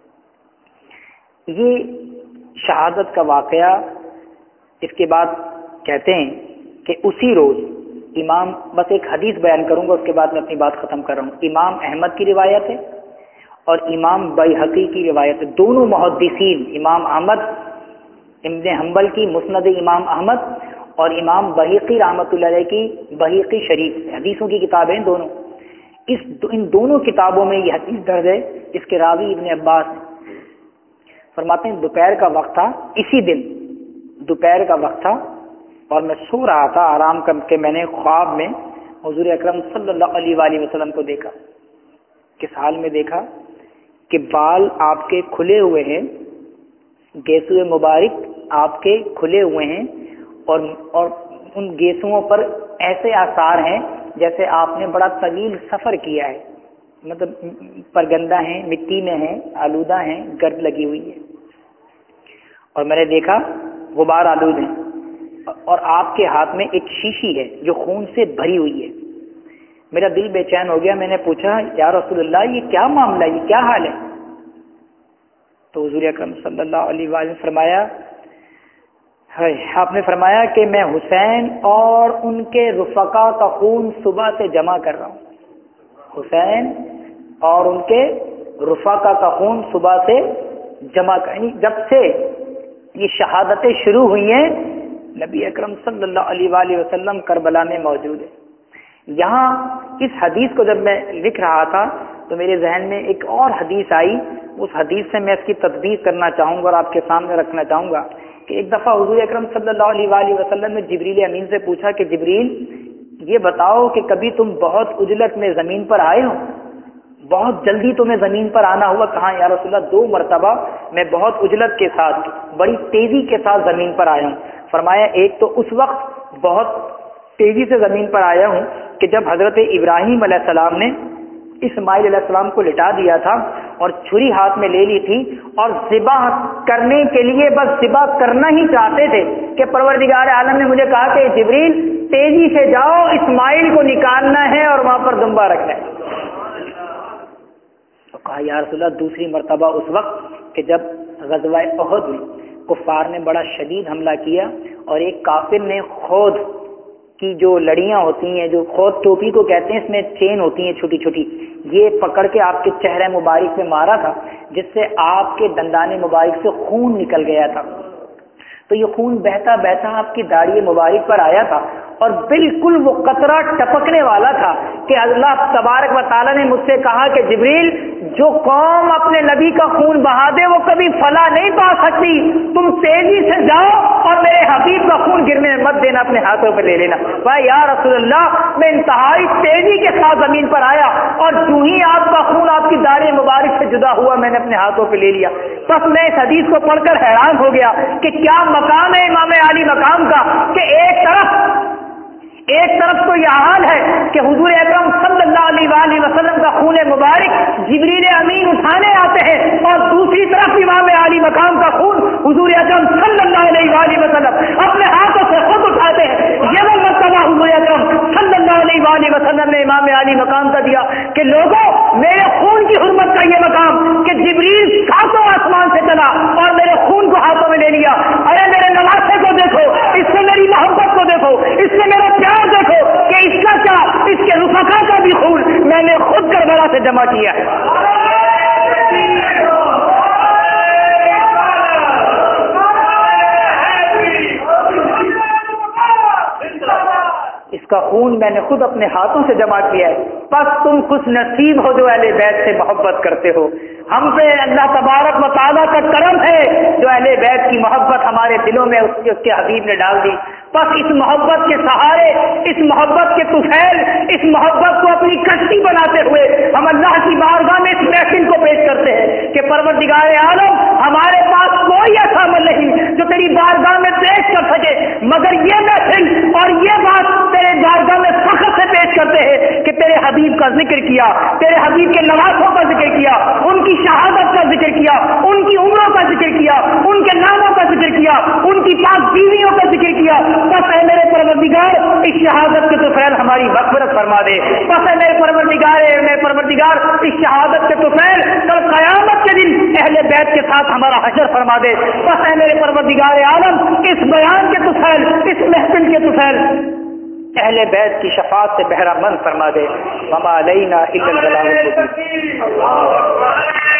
یہ شہادت کا واقعہ. اس کے بعد کہتے ہیں کہ اسی روز امام، بس ایک حدیث بیان کروں گا اس کے بعد میں اپنی بات ختم کر رہا ہوں. امام احمد کی روایت ہے اور امام بیہقی کی روایت ہے، دونوں محدثین، امام احمد ابن حنبل کی مسند امام احمد اور امام بیہقی رحمۃ اللہ علیہ کی بیہقی شریف، حدیثوں کی کتابیں دونوں. اس ان دونوں کتابوں میں یہ حدیث درج ہے. اس کے راوی ابن عباس فرماتے ہیں دوپہر کا وقت تھا، اسی دن دوپہر کا وقت تھا اور میں سو رہا تھا آرام کر کے، میں نے خواب میں حضور اکرم صلی اللہ علیہ وآلہ وسلم کو دیکھا. کس حال میں دیکھا کہ بال آپ کے کھلے ہوئے ہیں، گیسوئے مبارک آپ کے کھلے ہوئے ہیں اور اور ان گیسوؤں پر ایسے آثار ہیں جیسے آپ نے بڑا طویل سفر کیا ہے، مطلب پرگندہ ہیں، مٹی میں ہیں، آلودہ ہیں، گرد لگی ہوئی ہے. اور میں نے دیکھا غبار آلود ہیں اور آپ کے ہاتھ میں ایک شیشی ہے جو خون سے بھری ہوئی ہے. میرا دل بے چین ہو گیا. میں نے پوچھا یا رسول اللہ یہ کیا معاملہ، یہ کیا حال ہے؟ تو حضور اکرم صلی اللہ علیہ وآلہ نے فرمایا آپ نے فرمایا کہ میں حسین اور ان کے رفقا کا خون صبح سے جمع کر رہا ہوں. حسین اور ان کے رفقا کا خون صبح سے جمع کر، یعنی جب سے یہ شہادتیں شروع ہوئی ہیں نبی اکرم صلی اللہ علیہ وآلہ وسلم کربلا میں موجود ہے. یہاں اس حدیث کو جب میں لکھ رہا تھا تو میرے ذہن میں ایک اور حدیث آئی، اس حدیث سے میں اس کی تطبیق کرنا چاہوں گا اور آپ کے سامنے رکھنا چاہوں گا کہ ایک دفعہ حضور اکرم صلی اللہ علیہ وآلہ وسلم نے جبریل امین سے پوچھا کہ جبریل یہ بتاؤ کہ کبھی تم بہت عجلت میں زمین پر آئے ہو، بہت جلدی تمہیں زمین پر آنا ہوا؟ کہاں یا رسول اللہ دو مرتبہ میں بہت عجلت کے ساتھ بڑی تیزی کے ساتھ زمین پر آیا ہوں۔ فرمایا ایک تو اس وقت بہت تیزی سے زمین پر آیا ہوں کہ جب حضرت ابراہیم علیہ السلام نے اسماعیل علیہ السلام کو لٹا دیا تھا اور چھری ہاتھ میں لے لی تھی اور ذبح کرنے کے لیے بس ذبح کرنا ہی چاہتے تھے کہ پروردگار عالم نے مجھے کہا کہ جبریل تیزی سے جاؤ، اسماعیل کو نکالنا ہے اور وہاں پر دمبا رکھنا ہے۔ تو کہا یا رسول اللہ دوسری مرتبہ اس وقت کہ جب غزوہ احد میں کفار نے بڑا شدید حملہ کیا اور ایک کافر نے خود کی جو لڑیاں ہوتی ہیں، جو خود ٹوپی کو کہتے ہیں، اس میں چین ہوتی ہیں چھوٹی چھوٹی، یہ پکڑ کے آپ کے چہرے مبارک پہ مارا تھا جس سے آپ کے دندان مبارک سے خون نکل گیا تھا۔ تو یہ خون بہتا بہتا آپ کی داڑھی مبارک پر آیا تھا اور بالکل وہ قطرہ ٹپکنے والا تھا کہ اللہ تبارک و تعالیٰ نے مجھ سے کہا کہ جبریل جو قوم اپنے نبی کا خون بہا دے وہ کبھی فلاح نہیں پا سکتی، تم تیزی سے جاؤ اور میرے حبیب کا خون گرنے مت دینا، اپنے ہاتھوں پہ لے لینا۔ بھائی یا رسول اللہ میں انتہائی تیزی کے ساتھ زمین پر آیا اور جو ہی آپ کا خون آپ کی داڑھی مبارک سے جدا ہوا میں نے اپنے ہاتھوں پہ لے لیا۔ بس میں اس حدیث کو پڑھ کر حیران ہو گیا کہ کیا مقام ہے امام علی مقام کا کہ ایک طرف ایک طرف تو یہ حال ہے کہ حضور اکرم صلی اللہ علیہ وآلہ وسلم کا خون مبارک جبریل امین اٹھانے آتے ہیں اور دوسری طرف امام علی مقام کا خون حضور اکرم صلی اللہ علیہ وآلہ وسلم اپنے ہاتھوں سے خود اٹھاتے ہیں۔ یہ وہ مرتبہ حضور اکرم صلی اللہ علیہ وآلہ وسلم نے امام علی مقام کا دیا کہ لوگوں میرے خون کی حرمت کا یہ مقام کہ جبریل ساتوں آسمان سے چلا اور میرے خون کو ہاتھوں میں لے لیا۔ ارے میرے نواسے کو دیکھو، اس سے میری محبت کو دیکھو، اس سے میرا پیار دیکھو کہ اس کا کیا اس کے رفقا کا بھی خون میں نے خود کربلا سے جمع کیا ہے۔ اس کا خون میں نے خود اپنے ہاتھوں سے جمع کیا ہے۔ بس تم خوش نصیب ہو جو اہل بیت سے محبت کرتے ہو۔ ہم پہ اللہ تبارک و تعالیٰ کا کرم ہے جو اہل بیت کی محبت ہمارے دلوں میں اس کے, اس کے حبیب نے ڈال دی۔ بس اس محبت کے سہارے، اس محبت کے طفیل، اس محبت کو اپنی کشتی بناتے ہوئے ہم اللہ کی بارگاہ میں اس محفل کو پیش کرتے ہیں کہ پروردگار عالم ہمارے پاس کوئی ایسا عمل نہیں جو تیری بارگاہ میں پیش کر سکے مگر یہ محفل اور یہ بات تیرے بارگاہ میں فخر سے پیش کرتے ہیں کہ تیرے حبیب کا ذکر کیا، تیرے حبیب کے نواسوں کا ذکر کیا، ان کی شہادت کا ذکر کیا، ان کی عمروں کا ذکر کیا، ان کے ناموں کا ذکر کیا، ان کی پاک بیویوں کا ذکر کیا۔ بس اے میرے پروردگار اس شہادت کے طفیل ہماری مغفرت فرما دے۔ بس اے میرے پروردگار اے میرے پروردگار اس شہادت کے طفیل کل قیامت کے دن اہل بیت کے ساتھ ہمارا حشر فرما دے۔ بس اے میرے پروردگار عالم اس بیان کے طفیل، اس محفل کے طفیل اہل بیت کی شفاعت سے بہرہ مند فرما دے۔ وما علینا الا البلاغ المبین۔